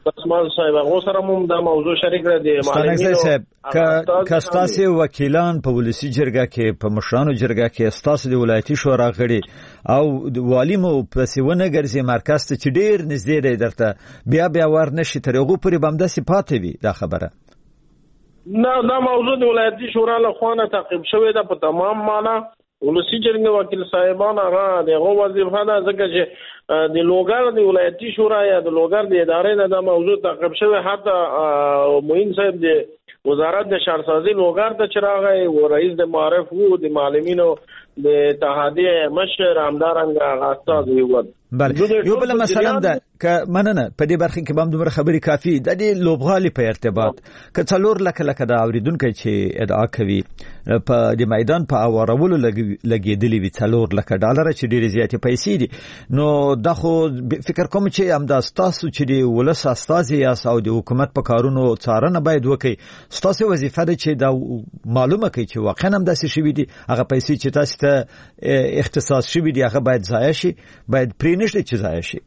اسمان صاحب هغه سره هم دا موضوع شریک دی. معلمینو صاحب که ستاسو وکیلان په ولسی جرګه کې په مشرانو جرګه کې ستاسو د ولایتي شورا غړي او والی مو په سیونه ګرځي مرکز ته چې ډیر نږدې دی درته بیا بیا ورنشي تر هغه پورې بمده صفات وي دا خبره نه. دا موضوع د ولایتي شورا له خوانه تعقیب شوی دا په تمام معنا. ولسی جرګه وکیل صاحبان هغه دغه وظیفه ده ځکه چې د لوګر د ولایتي شورا یا د لوګر د ادارې نه دا موضوع تعقیب شوی. حتی معین صاحب د وزارت د شهرسازي لوګر ته چراغی او رئیس د معارف وو د معلمینو د اتحادیه مشر همدارنګ غاستاز وو. بله یو بل مثلا ده که مننه په دې برخه کې به دومره خبري کافي د دې لوبغالي په ارتباط که څلور لکه لکه د اوریدونکو چې ادعا کوي په د میدان په اورولو لګیدلی وي څلور لکه ډالر چې ډېر زیاتې پیسې دي نو دا خو فکر کوم چې همدا ستاسو چې د ولس استازي یا او د حکومت په کارونو څارنه باید وکړي. ستاسو وظیفه ده چې دا معلومه کړي چې واقعا هم داسې شوي دي هغه پیسې چې تاسو ته اختصاص شوي دي هغه باید ضایع شي باید پرې نشي چې ضایع شي.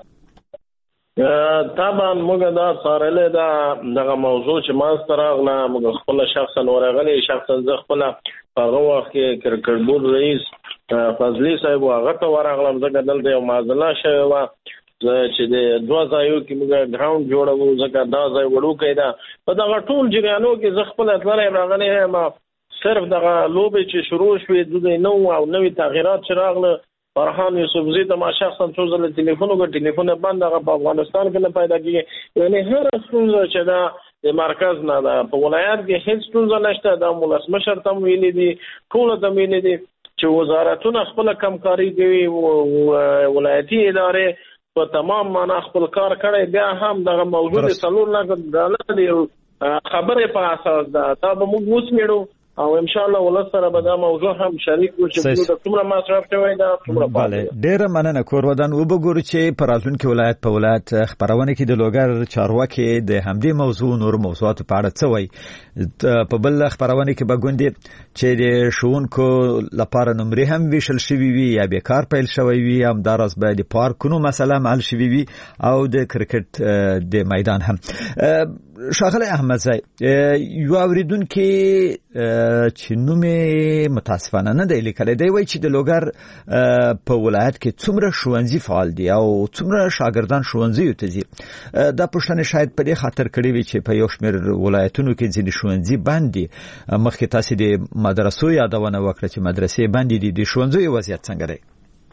طبعا موږ دا څارلې دا دغه موضوع چې ما سره راغله موږ خپل شخصا ورغلي شخصا زه خپل هغه وخت کې کرکټ بورډ رئیس فضلی صاحب هغه ته ورغلم ځکه دلته یو معامله شوی و چې د دوه ځایو کې موږ ګراوند جوړو ځکه دا ځای وړوکی ده. په دغه ټول جریانو کې زه خپل اطلاع راغلی یم صرف دغه لوبې چې شروع شوې د نو او نوې تغییرات چې راغله فرحان یوسفزی ته ما شخصا څو ځله ټلیفون وکړ ټلیفون بند هغه په افغانستان کې نه پیدا کیږي. یعنی هر څنګه چې دا د مرکز نه دا په ولایت کې هیڅ څنګه نشته. دا مولس مشر تم ویلي دي ټول تم ویلي دي چې وزارتونه خپل کمکاري کوي ولایتي ادارې په تمام معنا خپل کار کړي. بیا هم دغه موضوع د څلور لک ډالر دی خبره په اساس دا دا به موږ وسمېړو او ان شاء الله ولس سره به دا موضوع هم شریک وشي چې څومره مصرف شوی دا څومره بله. ډیره مننه کورودان وبګورو چې په راتلونکي ولایت په ولایت خبرونه کې د لوګر چارواکي د همدې موضوع نور موضوعات په اړه څه وایي. په بل خبرونه کې به ګوندې چې د شونکو لپاره نمرې هم ویشل شوی وي یا بیکار پیل شوی وي هم دراز به د پارکونو مثلا حل شوی وي او د کرکټ د میدان هم. شاغله احمدزی یو اوریدونکو چې نومې متاسفانه نه دی لیکل دی وایي چې د لوګر په ولایت کې څومره ښوونځي فعال دي او څومره شاګردان ښوونځیو ته ځي. دا پوښتنه شاید په دې خاطر کړې وي چې په یو شمېر ولایتونو کې ځینې ښوونځي بند دي. مخکې تاسو د مدرسو یادونه وکړه چې مدرسې بند دي د ښوونځیو وضعیت څنګه دی؟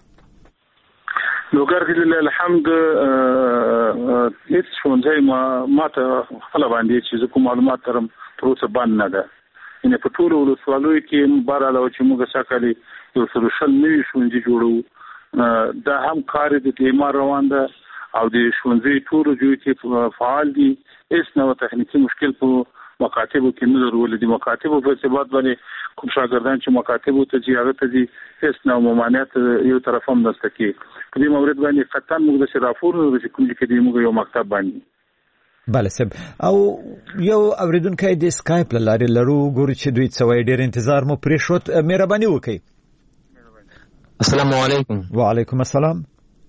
لوګر کې لله الحمد هیڅ ښوونځی ما ماته خپل باندې چې کوم معلومات ترم تر اوسه باندې نه ده. ان په ټول ولسوالیو کې مبارله چې موږ ساکالي یو سلوشل نوي ښوونځي جوړو دا هم کار د تیمار روان ده او د ښوونځي ټول جوړ کې فعال دي. هیڅ نو تخنیکی مشکل په مکاتبو کې نه ضروري دي. مکاتبو په ثبات باندې کوم شاګردان چې مکاتبو ته ځي هغه ته ځي هیڅ نو ممانعت یو طرف هم نشته. کې په دې مورد باندې قطعا موږ د شرافور نو چې کوم کې دې موږ یو مکتب باندې بله سب او یو اوریدونکو د اسکایپ لاره لرو ګوري چې دوی څوي ډیر انتظار مو پرې شوت. مهرباني وکړئ. السلام علیکم. وعلیکم السلام.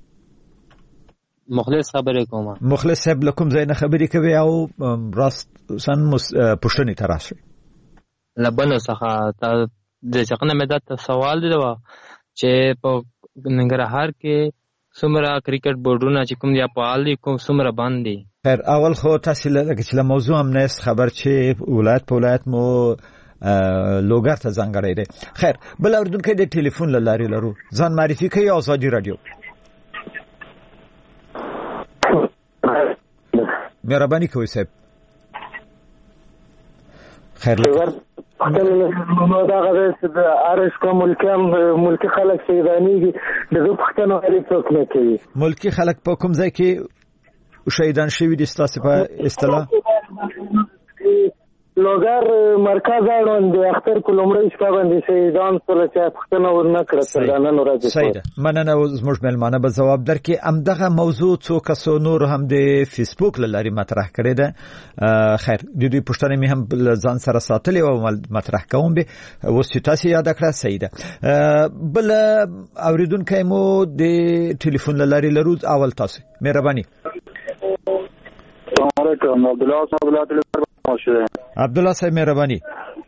مخلص خبرې کوم. مخلص صاحب لکم زین خبرې کوي او راست سن پښتني تراشي لبنو څخه ته د ځقنه مدد سوال دی چې په ننګرهار کې څومره کرکټ بورډونه چې کوم دی په حال دي کوم څومره باندې. خیر اول خو تاسو لکه چې موضوع هم نه خبر چې ولایت په ولایت مو لوګر ته ځانګړی دی. خیر بل اوریدونکو د ټلیفون لاري لرو ځان معرفي کوي ازادي رادیو. مهرباني کوئ صاحب. خیر نو دا غوښتل چې د ارش کوم ملکم ملکی خلک شهیدانېږي دغه پښتنو لري څوک نه کوي. ملکی خلک په کوم ځای کې شهیدان شوي دي ستاسو په اصطلاح؟ لوګر مرکز اړوند د اختر په لومړۍ شپه باندې شهیدان سره چې پښتنه ورنه کړه تر نن ورځې. صحیح مننه. زموږ ملمانه به جواب درکړي. امدغه موضوع څو کسو نور هم د فیسبوک لاري مطرح کړی ده. خیر د دوی پښتنه می هم ځان سره ساتلی او مطرح کوم به وسې تاسو یاد کړه. صحیح ده. بل اوریدونکو مو د ټلیفون لاري لرو اول تاسو مهرباني. علیکم. عبدالله صاحب لا تلفن شده. عبدالله صاحب مهربانی.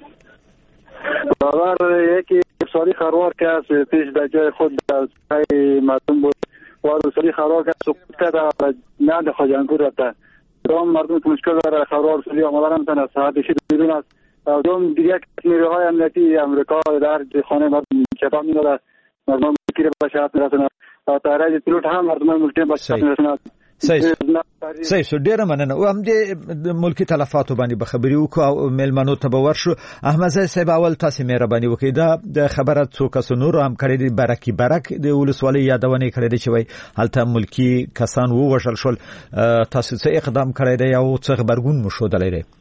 خبر یکی سالی خروار که از پیش در جای خود در سای مردم بود و سالی خروار که سکوت کرده نه در خواجانپور رفته دوم مردم که مشکل داره خروار سالی آمده نمیتن از ساعت شید بیرون است دوم دیگه نیروهای های امنیتی امریکا در خانه مردم چپا می داده مردم ملکی به شهات میرسنه و تاراج پیلوت هم مردم ملکی به شهات میرسنه. صحیح صحیح سو ډیره مننه. او هم د ملکی تلفاتو باندې به خبري وکړو او ملمنو ته به ورشو. احمد زاهد صاحب اول تاسو مهرباني وکړئ دا د خبره څو کس نور هم کړی دی برکی برک د ولسوالۍ یادونه کړی دی چې وای هلته ملکی کسان ووژل شول. تاسو څه اقدام کړی دی او څه خبرګون مو شودلې دی؟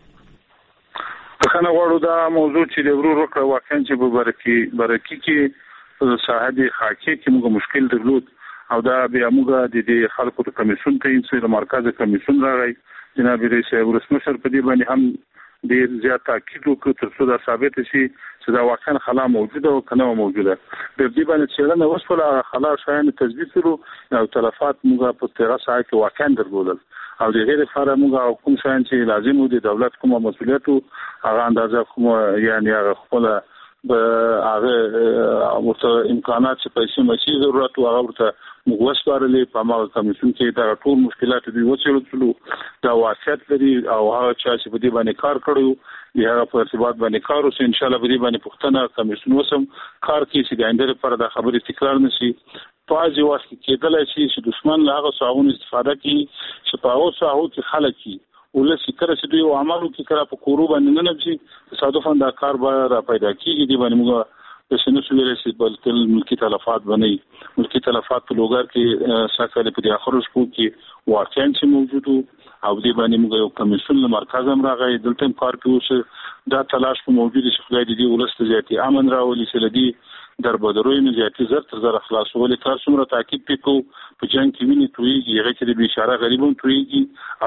خنه غواړو دا موضوع چې د ورور وکړه واقعا چې په برکی برکی کې صاحب خاکي کې موږ مشکل درلود او دا بیا موږ د دې خلکو ته کمیسیون ته انسې مرکز کمیسیون راغی جناب رئیس ورسمشر په دې باندې هم ډیر زیات تاکید وکړ تر څو دا ثابت شي چې دا واقعا خلا موجوده او کنه موجوده. د دې باندې څېړنه وسوله خلا شاین تثبیت کړو او تلفات موږ په تیرا ساعت کې واقعا درلودل او د غیر فارم موږ کوم شاین چې لازم و د دولت کومه مسولیت او هغه اندازه کوم یعنی هغه خپل به هغه ورته امکانات چې پیسې مشي ضرورت او هغه ورته موږ وسپارلې په ما کمیسیون کې دا ټول مشکلات دي وڅېړل دا واقعیت لري او هغه چې په دې باندې کار کړو دی هغه په ارتباط باندې کار وکړي ان شاء الله په دې باندې پښتنه کمیسیون وسم کار کوي چې د آینده لپاره د خبرې تکرار نشي. پاجي وخت کې کېدل شي چې دشمن له هغه څاون استفاده کوي چې په هغه څاو کې خلک کی ولسی کړه چې دوی عملو کې کړه په کورو باندې نه نبشي تصادفاً دا کار به را پیدا کیږي دی باندې موږ د سینو سویل سي بلکې ملکی تلفات بنئ ملکی تلفات په لوګر کې ساکل په د اخر شپو کې واقعا چې موجود او دی باندې موږ یو کمیسیون له مرکز هم راغی دلته کار کوي دا تلاش په موجود شي خدای دې ولست زیاتی امن راولي چې لدی در بدروي نه زیاتی زر تر زر خلاصول کار څومره تاکید پکو په جنگ کې ویني تویږي هغه چې به اشاره غریبون تویږي او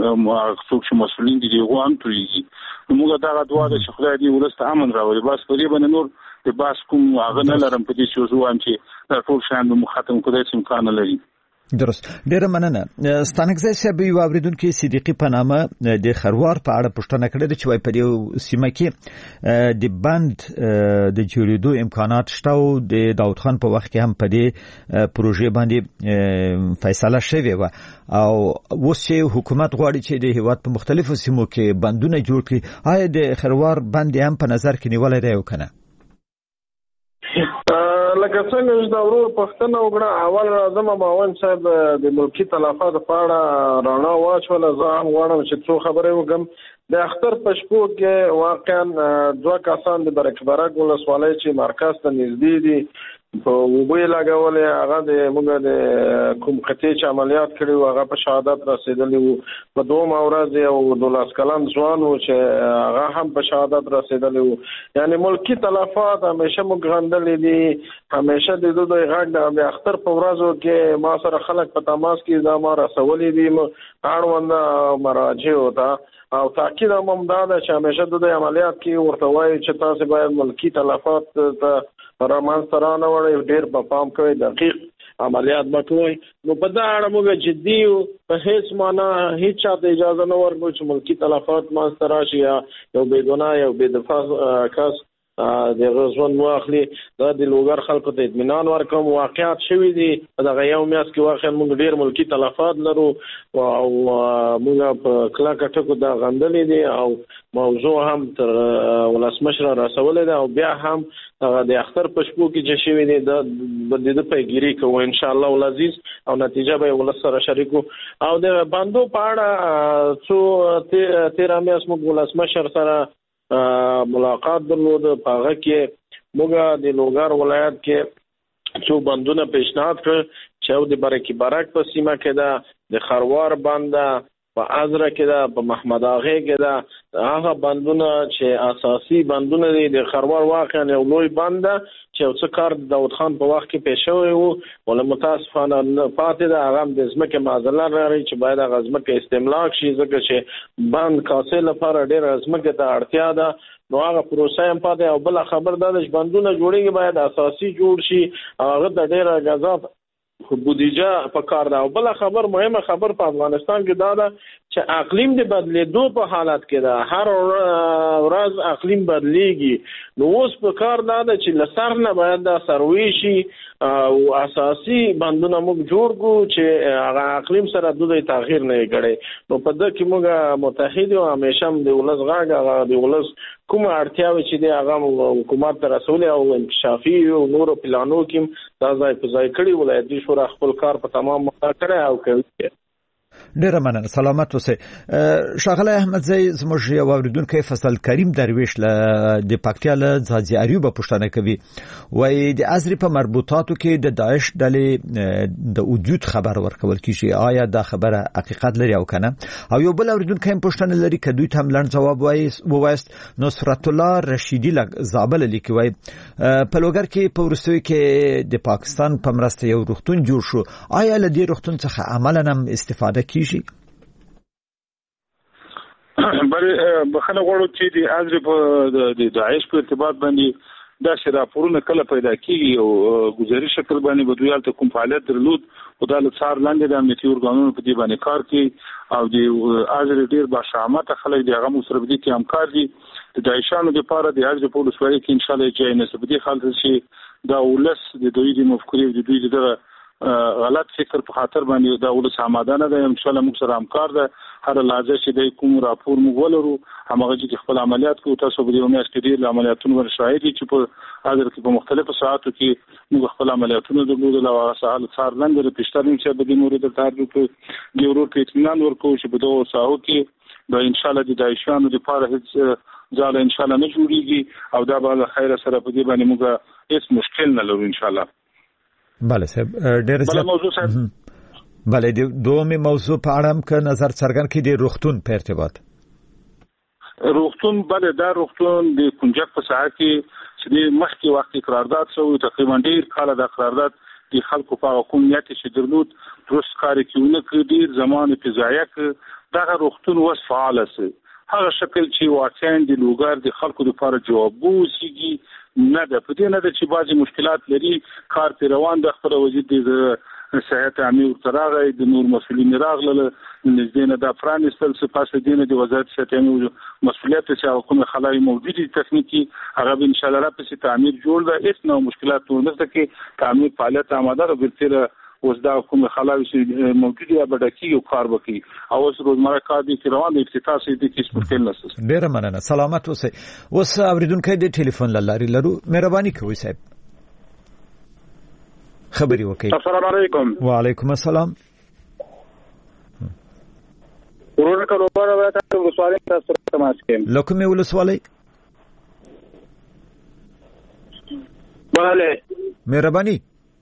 د څوک چې مسولین دي هغه هم تویږي موږ دا غواړو چې خدای دې ولست امن راولي بس په دې باندې نور د باس کوم هغه نه لرم په دې چې زه هم چې دا ټول شان به مخاطب کړی چې امکان لري. درست ډیره مننه. ستانکزی صاحب یو اوریدونکو صدیقی په نامه د خروار په اړه پوښتنه کړې ده چې وای په دې سیمه کې د بند د جوړېدو امکانات شته او د داود خان په وخت کې هم په دې پروژې باندې فیصله شوې و او اوس چې حکومت غواړي چې د هیواد په مختلفو سیمو کې بندونه جوړ کړي آیا د خروار بند هم په نظر کې نیولای دی او کنه؟ لکه څنګه چې دا ورور پښتنه وکړه اول راځم باون صاحب د ملکی تلفات په اړه رانا واچوله زه هم غواړم چې څو خبرې وکړم. د اختر په شپو کې واقعا دوه کسان د برکبرک ولسوالۍ چې مرکز ته نږدې دي په وبوی لګولې هغه د موږ د کوم قطعي چې عملیات کړي او هغه په شهادت رسیدلی وو په دوه ورځ یو دولس کلن ځوان وو چې هغه هم په شهادت رسیدلی وو. یعنی ملکی تلفات همیشه موږ غندلې دي همیشه د دوی غږ د اختر په ورځو کې ما سره خلک په تماس کې دا ما رسولې دي اړوند مراجع وتا او تاکید هم دا ده چې همیشه د عملیات کې ورته وایي چې تاسو باید ملکی تلفات ته رمان سرانه وړي ډیر په پام کوي دقیق عملیات وکوي. نو په دا اړه موږ جدي او په هیڅ معنا هیڅ چاته اجازه نه ورکوي چې ملکی تلفات ما سره شي یا یو بيګناه یو بے دفاع کس د غزون واخلي. دا د لوګر خلکو ته اطمینان ورکوم واقعیت شوی دي دا یو میاس کې واقعا موږ ډیر ملکی تلفات لرو او موږ په کلاکه ټکو دا غندلې دي او موضوع هم تر ولسمشر رسولې ده او بیا هم د اختر په شپو کې چې شوی دي د د پیګيري کوو ان شاء الله العزيز او نتیجه به ولس سره شریکو. او د باندو په اړه څو تیرا میاس موږ ولسمشر سره ملاقات درلود په هغه کې موږ د لوګر ولایت کې څو بندونه پیشنهاد کړ چې د برکی برک په سیمه کې ده د خروار بند په ازره کې ده په محمد اغه کې ده هغه بندونه چې اساسي بندونه دي د خروار واقعا یو لوی بند چې څو کار د داود خان په وخت کې پېښوي وو ول متاسفانه پاتې ده هغه د ځمکې معذله لري چې باید هغه ځمکې استملاک شي ځکه چې بند کاسې لپاره ډېر ځمکې ته اړتیا ده. نو هغه پروسه هم پاتې او بل خبر ده چې بندونه جوړیږي باید اساسي جوړ شي هغه د ډېر غزا بودیجه په کار ده. او بل خبر مهمه خبر په افغانستان کې دا ده چې اقلیم د بدلیدو په حالت کې ده، هر ورځ اقلیم بدلیږي. نو اوس په کار دا ده چې لسر نه باید دا سروي شي او اساسي بندونه موږ جوړ کړو چې هغه اقلیم سره د دوی تغییر نه کړي. نو په دغه کې موږ متحد او همیشه د ولس غاګه هغه د ولس کومه اړتیاوي چې دی هغه حکومت ته رسولي او انکشافي او نورو پلانو کې دا ځای په ځای کړي. ولایتي شورا خپل کار په تمام مخه کړی او کوي. ډیره مننه، سلامت اوسئ. ښاغلی احمدزی، زموږ یو اوریدونکی فضل کریم درویش له د پکتیا له ځاځي اریوب پوښتنه کوي، وایي د ازرې په مربوطاتو کې د داعش ډلې د وجود خبر ورکول کیږي، آیا دا خبره حقیقت لري او کنه؟ او یو بل اوریدونکی هم پوښتنه لري که دوی ته هم لنډ ځواب ووایست. نصرت الله رشیدي له زابل لیکي، وایي په لوګر کې په وروستیو کې د پاکستان په مرسته یو روغتون جوړ شو، آیا له دې روغتون څخه عملاً هم استفاده کیږي؟ بلې بخنه غواړو چې د ازرې په د داعش په ارتباط باندې دا چې راپورونه کله پیدا کیږي او گزارش شکل باندې به دوی هلته کوم فعالیت درلود او دا له څار لاندې د امنیتي ارګانونو په دې باندې کار کوي او د ازرې ډېر باشعامته خلک دي، هغه موږ سره په دې کې همکار دي. د داعشانو دپاره د ازرې په ولسوالۍ کې انشاءالله جای نصب دې خلک چې دا ولس د دوی د مفکورې د دوی دغه غلط فکر په خاطر باندې دا ولس آماده نه ده. ان شاء الله موږ سره همکار ده، هر لحظه چې د کوم راپور موږ ولرو همغه چې خپل عملیات کوو. تاسو به د یو میاشتې ډېر عملیاتونو ور شاهد یې چې په حاضر کې په مختلفو ساعتو کې موږ خپل عملیاتونه درلودل او هغه سهال څار لاندې پېشتر موږ چې به د مورد تارګ په د ورور په اطمینان ورکوو چې په دغو ساحو کې به انشاءالله د داعشانو دپاره هېڅ ځاله انشاءالله نه جوړېږي او دا به له خیره سره په دې باندې موږ هېڅ مشکل نه لرو انشاءالله. بله صاحب، ډېر زیات. بله موضوع صاحب، بله د دومې موضوع په اړه هم که نظر څرګند کړي د روغتون په ارتباط. روغتون بله دا روغتون د کنجک په ساحه کې چې د مخکې وخت قرارداد شوی، تقریبا ډېر کاله دا قرارداد د خلکو په هغه کوم نیت چې درلود درست کار یې ونه کړ، ډېر زمان یې په ضایع کړ. دغه روغتون اوس فعاله شي، هغه شکل چې واقعا د لوګر د خلکو لپاره جوابو اوسېږي نه ده. په دې نه ده چې بعضې مشکلات لري، کار پرې روان ده. خپله وزیر د صحت عامې ورته راغی، د نور مسؤلین راغلل، نږدې نه دا پرانېستل. سپس د دې نه د وزارت صحت عامې مسؤلیت چې هغه کومې خلاوې موجودې دي تخنیکي، هغه به انشاءالله راپسې تعمیر جوړ ده. هېڅ نوع مشکلات ورنشته کې تعمیر فعالیت آماده ده. بالتېره اوس دا کومې خلاوې چې موجودې یا به ډکېږي او کار به کوي او اوس روزمره کار دی چې روان دی، افتتاح شي، دې کې هېڅ مشکل نشته. ډېره مننه، سلامت اوسئ. اوس اورېدونکی د ټلیفون له لارې لرو، مهرباني کوئ صاحب خبرې وکړئ. السلام علیکم. وعلیکم السلام. ورور کاروبار ولایت ولسوالۍ ته سره تماس کوم. له کومې ولسوالۍ؟ بله مهرباني.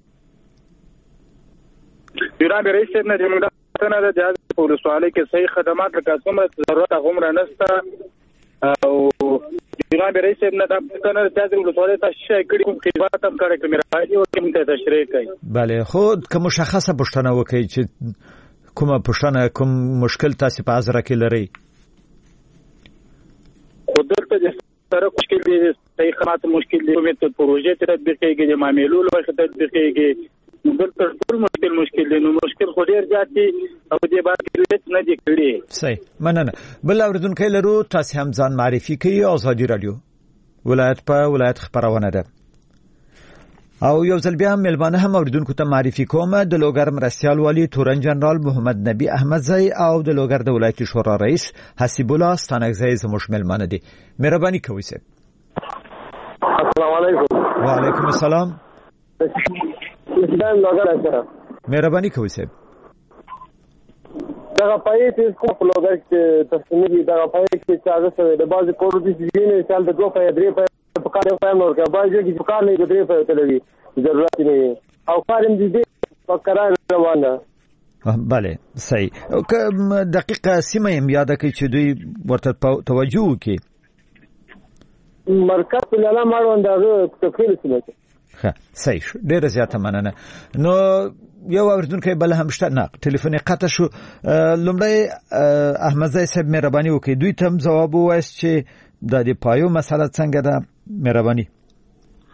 جناب رئیس صاحب نه د موږ نه د جهاز په ولسوالۍ کې صحیح خدمات لکه څومره ضرورت هغه عمره نشته او جناب رئیس صاحب نه د نه د جهاز ولسوالۍ ته شي کړي کوم خدمات هم کړی کوم راځي او کوم ته تشریح کوي. بله، خو که مشخصه پوښتنه وکړي چې کومه پوښتنه کوم مشکل تاسو په ازره کې لرئ؟ خو دلته د سره مشکل دی، صحیح خدمات مشکل دی، کومې ته پروژې تطبیق کېږي، د معاملو لپاره تطبیق کېږي، دلته ټول مشکل مشکل دی. نو مشکل خو ډېر زیات دي او دې باندې هېڅ نه دي کړي. صحیح، مننه. بل اورېدونکی لرو، تاسې هم ځان معرفي کړئ. ازادي راډیو ولایت په ولایت خپرونه ده او یو ځل بیا مېلمانه هم اورېدونکو ته معرفي کوم. د لوګر مرستیال والي تورن جنرال محمد نبی احمدزی او د لوګر د ولایتي شورا رئیس حسیب الله ستانکزی زموږ مېلمانه دي. مهرباني کوئ صاحب. السلام علیکم. وعلیکم السلام. مهرباني کوئ صاحب. دغه پای چې کوم په لوګر کې تصمیمي دغه پای کې چې هغه څه د بعض کورو دي چې نه سال د دوه پای درې پای په کار په نور کې بعض کې په کار نه درې پای تلوي ضرورت نه او کارم دي په قرار روانه. بله صحیح. که دقیقه سیمه هم یاد کړئ چې دوی ورته توجه وکړي. مرکز په لاله ماړو اندازه تفصیل سیمه ښه صحیح شو، ډېره زیاته مننه. نو یو اورېدونکی بل هم شته، نه ټلیفون یې قطع شو. لومړی احمدزی صاحب مهرباني وکړئ دوی ته هم ځواب ووایست چې دا د پایو مسله څنګه ده. مهرباني.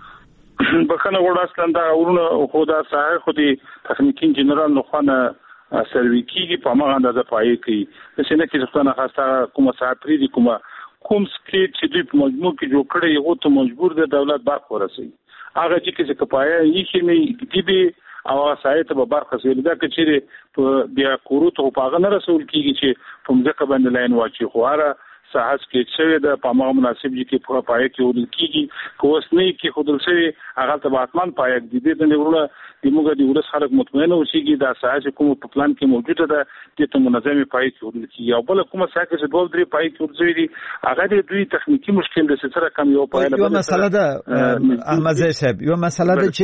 بخښنه غواړم اصلا دا ورونه خو دا ساحه خو د تخنیکي انجینرانو لخوا نه سروي کیږي په هغه اندازه پای کوي د سینې کې ځکه خاصه کومه ساعتري دي کومه کوم سکیټ چې دوی په مجموع کې جوړ کړي یو ته مجبور د دولت برخه ورسي هغه چې کې څه پای یې کې می دی او سایت به برخه سي دا چې په بیا کوروت او پاغه نه رسول کیږي چې په مځکه باندې لاین واچي خو هغه ساحس کې څه د پامه مناسب دي کې په پای کې ودل کیږي کوسنی کې خودل سي هغه ته باتمان پای کې دي د نیورونه د موږ د ولس خلک مطمئن اوسېږي دا ساحس کوم په پلان کې موجوده ده چې ته منظمي پای کې ودل کیږي او بل کومه ساحه چې دوه درې پای کې ورځي دي هغه د دوی تخنیکی مشکل د سره کم یو پای یو مسله ده احمد زئی صاحب یو مسله ده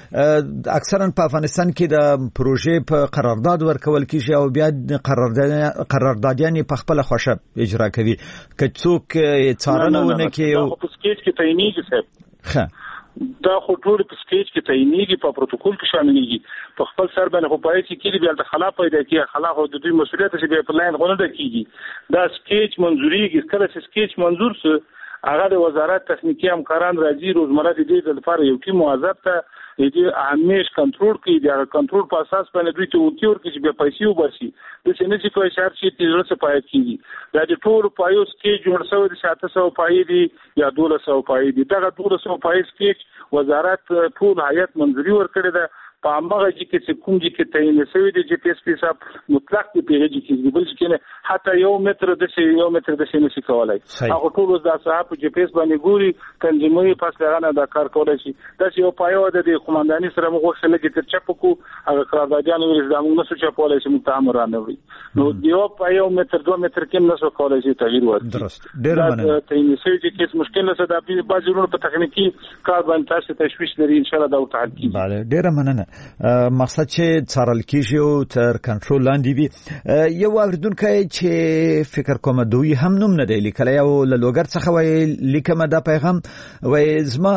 چې اکثرا په افغانستان کې د پروژې په قرارداد ورکول کیږي او بیا قرارداد قراردادیان په خپل خوښه اجرا کوي که څوک څارنه ونه کوي او په سکیچ کې تعینېږي صاحب ښه دا خو ټول په سکیچ کې تعینېږي په پروتوکول کې شاملېږي په خپل سر باندې خو پای چې کلی بیا د خلا پیدا کیږي خلا خو د دوی مسولیت چې په لاین غونډه ده کیږي دا سکیچ منځوريږي کله چې سکیچ منظور سو هغه د وزارت تخنیکی همکاران راځي روزمره د دې لپاره یو کې موظف ته دې همیش کنټرول کوي دا کنټرول په اساس باندې دوی ته ورته ورکړي چې به پیسې وباسي د سینې چې په اشاره چې تیزره څه پای کیږي دا د ټول پایو سکیچ جوړ شوی د ساته سو پای دی یا دوله سو پای دی دا دوله سو پای سکیچ وزارت ټول هیئت منځوري ورکړي ده په هغه چې کوم چې تعین شوی دی چې پی اس پی صاحب مطلق دی پیږي چې بل څه نه حتی یو متر د شي یو متر د شي نشي کولای هغه ټول د صاحب چې پی اس باندې ګوري تنظیمي فاصله دا کار کولای شي دا یو پایو د قومنداني سره موږ وښه لګي تر چپ کو هغه قراردادیان ورز د موږ نسو چې کولای شي متعامل نه وي نو یو پایو متر دوه متر کې نسو کولای شي تغییر ورکړي درست ډیر مننه تعین شوی چې مشکل څه د په بازارونو په تخنیکی کار باندې تاسو تشویش لري ان شاء الله دا وتعال کی bale ډیر مننه مقصد چې څارل کیږي او تر کنټرول لاندې وي یو اوریدونکو چې فکر کوم دوی هم نوم نه دی لیکلی او له لوګر څخه وای لیکم دا پیغام وای زما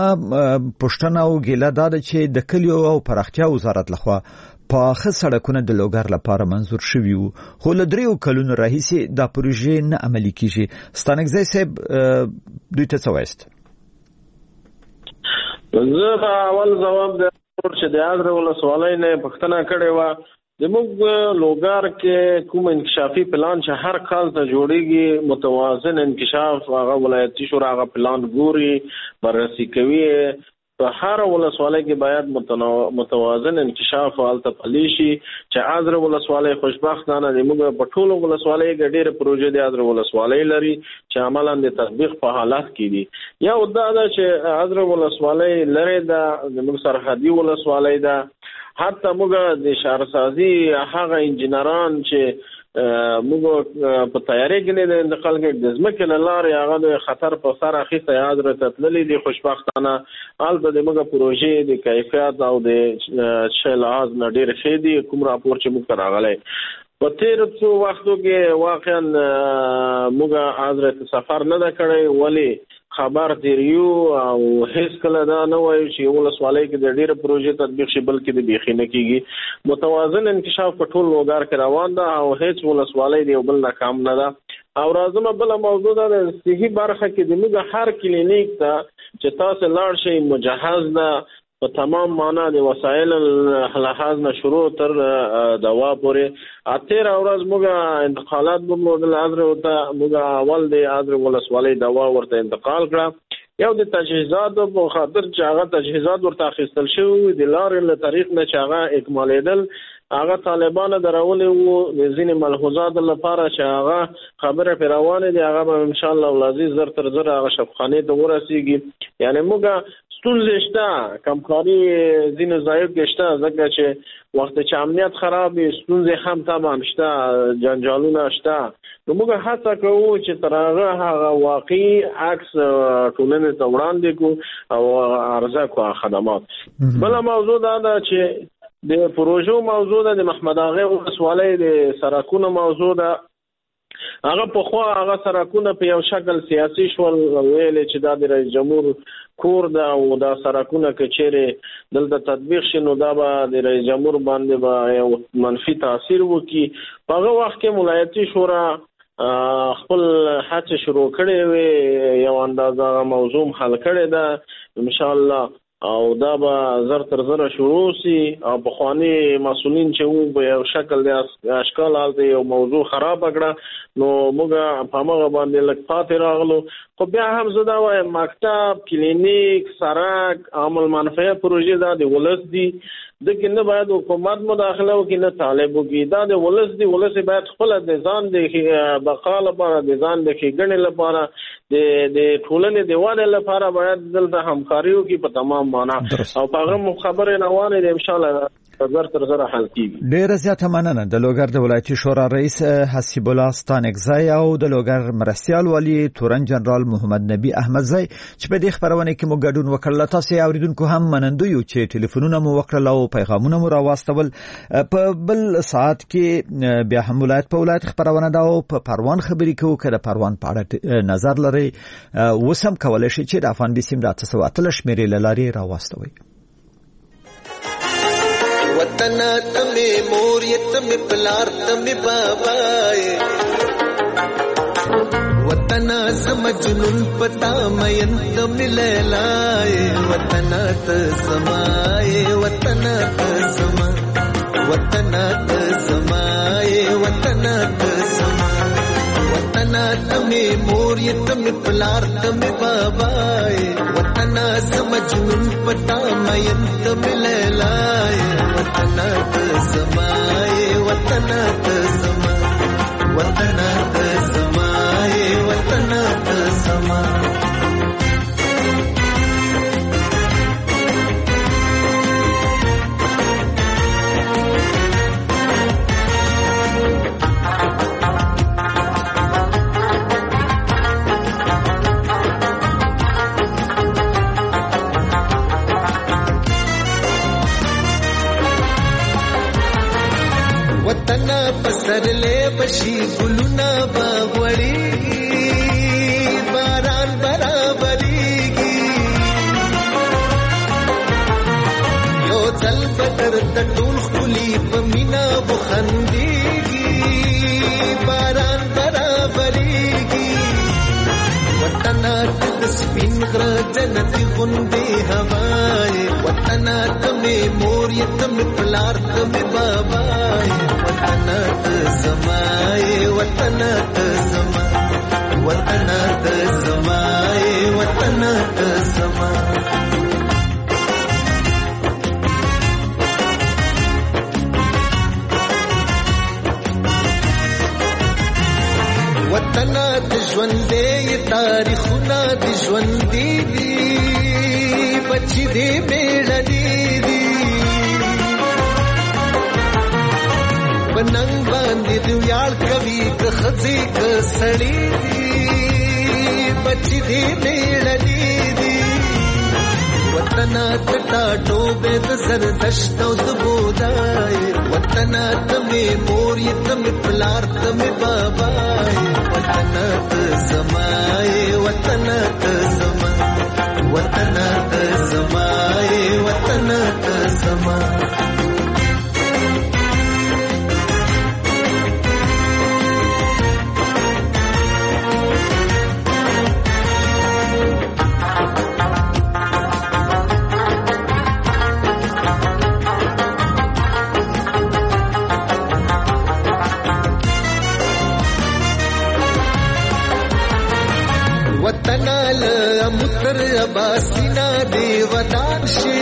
پښتنه او ګیله دا چې د کلیو او پراختیا وزارت لخوا پاخه سړکونه د لوګر لپاره منظور شوي وو خو له دریو کلونو راهیسې دا پروژې نه عملي کیږي ستانکزی صاحب دوی ته څه وایست زه اول جواب د چې د اذر ولسوالۍ نه پښتنه کړې و د موږ لوګر کې کوم انکشافي پلان چې هر کال ته جوړیږي متوازن انکشاف هغه ولایتي شورا هغه پلان ګوري بررسي کوي په هر ولسوالۍ کې باید متوازن انکشاف او تپلیشي چې اذر ولسوالۍ خوشبختانه د موږ په ټولو ولسوالۍ کې ډېر پروژې د اذر ولسوالۍ لري چې عملاً د تطبیق په حالات کې دي یا دا چې اذر ولسوالۍ لري د موږ سرحدي ولسوالۍ ده حتی موږ د شهرسازي هغه انجنیران چې موږ په تیاری کې د انتقال کې د ځمکې له لارې هغه د خطر په سر اخیسته یاد راته تللي دي خوشبختانه هلته د موږ پروژې د کیفیت او د ښه لحاظ نه ډېر ښې دي کوم راپور چې موږ ته راغلی په تېرو څو وختو کې واقعا موږ حضرت سفر نه ده کړی ولې خبر دیریو او هیڅ کله دا نه وایو چې ولسوالۍ کې د ډېر پروژې تطبیق شي بلکې د بیخي نه کیږي متوازن انکشاف په ټول لوګر کې روان ده او هیڅ ولسوالۍ دی بل ناکام نه ده او راځم بل موضوع ده د صحي برخه کې د موږ هر کلینیک ته چې تاسو لاړ شئ مجهز ده په تمام معنا د وسایل لحاظ نه شروع تر دوا پورې اتیر اورز موږ انتقالات بمودل اذر ته موږ اول د اذر ولسوالۍ دوا ورته انتقال کړه یو د تجهیزات په خاطر چې هغه تجهیزات ورته اخیستل شوی د لارې له طریق نه چې هغه اکمالیدل هغه طالبانو درولې وو د ځینې ملحوظات لپاره چې هغه خبره پیروانه دي هغه ان شاء الله العزیز زر تر زر هغه شفخانه ته ورسیږي یعنی موږ ستونزې شته کمکاري ځینې ځایو کې شته ځکه چې وخت چې امنیت خراب وي ستونزې هم طبعا شته جنجالونه شته نو موږ هڅه کوو چې تر هغه هغه واقعي عکس ټولنې ته وړاندې کړو او عرضه کړو خدمات بله موضوع دا ده چې د پروژو موضوع ده د محمد اغا ولسوالۍ د سرکونو موضوع ده هغه په خو هغه سرکونه په یو شکل سیاسي شول ویل چې دا د رئیس جمهور کور دا او دا سرکونه کچېره دلته تطبیق شنو دا به د رئیس جمهور باندې به یو منفي تاثیر وکړي په هغه وخت کې ولایتي شورا خپل هڅه شروع کړې وي یو اندازه موضوع حل کړې ده ان شاء الله او دا به زر تر زر شروع سي او بخواني مسؤلین چې وو په یو شکل د اشکال حالت یو موضوع خراب کړه نو موږ په هغه باندې لږ پاتې راغلو خو بیا هم زه دا وایم مکتب کلینیک سړک عمل منفعه پروژې دا د ولس دي دغه نه باید حکومت مداخله وکړي نه طالب وکړي دا د ولس دي ولس باید خپل د ځان د بقا لپاره د ځان د ښېګڼې لپاره د د ټولنې د وده لپاره باید دلته همکاري وکړي په تمام معنا او په هغه خبره روانه ده ان شاء الله زر تر زر حل کیږي. ډیره زیاته مننه د لوګر د ولایتي شورا رئیس حسیب الله ستانکزی او د لوګر مرستیال والی تورن جنرال محمد نبی احمدزی چې په دې خبرونه کې مو ګډون وکړل. تاسو اوریدونکو هم منندوی یو چې ټلیفونونه مو وکړل او پیغامونه مو راوستول. په بل ساعت کې بیا هم ولایت په ولایت خبرونه دا او په پروان خبرې کوو کړه پروان په اړه نظر لري وسم کولای شي چې د افغان بیسیم د تاسو اتل شمیرې لاري راوستوي. وطن تمه مور یتم پلار تمه بابای وطن سمجنون پتا مین تم لیلای وطن تسمای وطن تسما وطن تسمای وطن تسما وطن تمه مور یتم پلار تمه بابای وطن سمجنون پتا مین تم لیلای وطن تسمای وطن تسما وطن تسمای وطن تسما وطن پسرلے بشی گلونا باغوڑی باران برابریگی یو ځل بدر تټول خلی پمینا بخندیگی باران برابریگی وطن د سپین غر جنتی غوندې هوای وطن تمه مور یتم پلار تمه بابای وطن تسمای وطن تسما وطن تسمای وطن تسما وطن د ژوندې تاریخونه د ژوندې دي بچی دې میړنی دي پننګ باندې دی یال کوي که خزي که سړی دي بچی دې میړنی دي وطن تټا ټوبه د زردشت او د بودای وطن تمه مور یتم پلار تمه بابای وطن تسمای وطن تسما وطن تسمای وطن تسما وطنال متر اباسینا دی ودان شي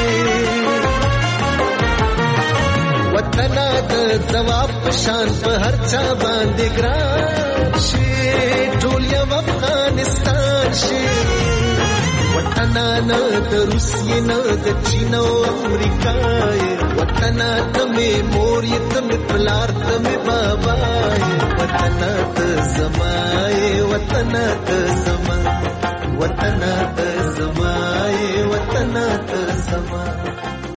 وطنا د جواب شان په هر چا باندې ګران شي ټول یو افغانستان شي وطنا نه د روسیې نه د چین او امریکا وطنا تمه مور یتم پلار تمه بابای وطن تسمای وطن تسما وطن تسمای وطن تسما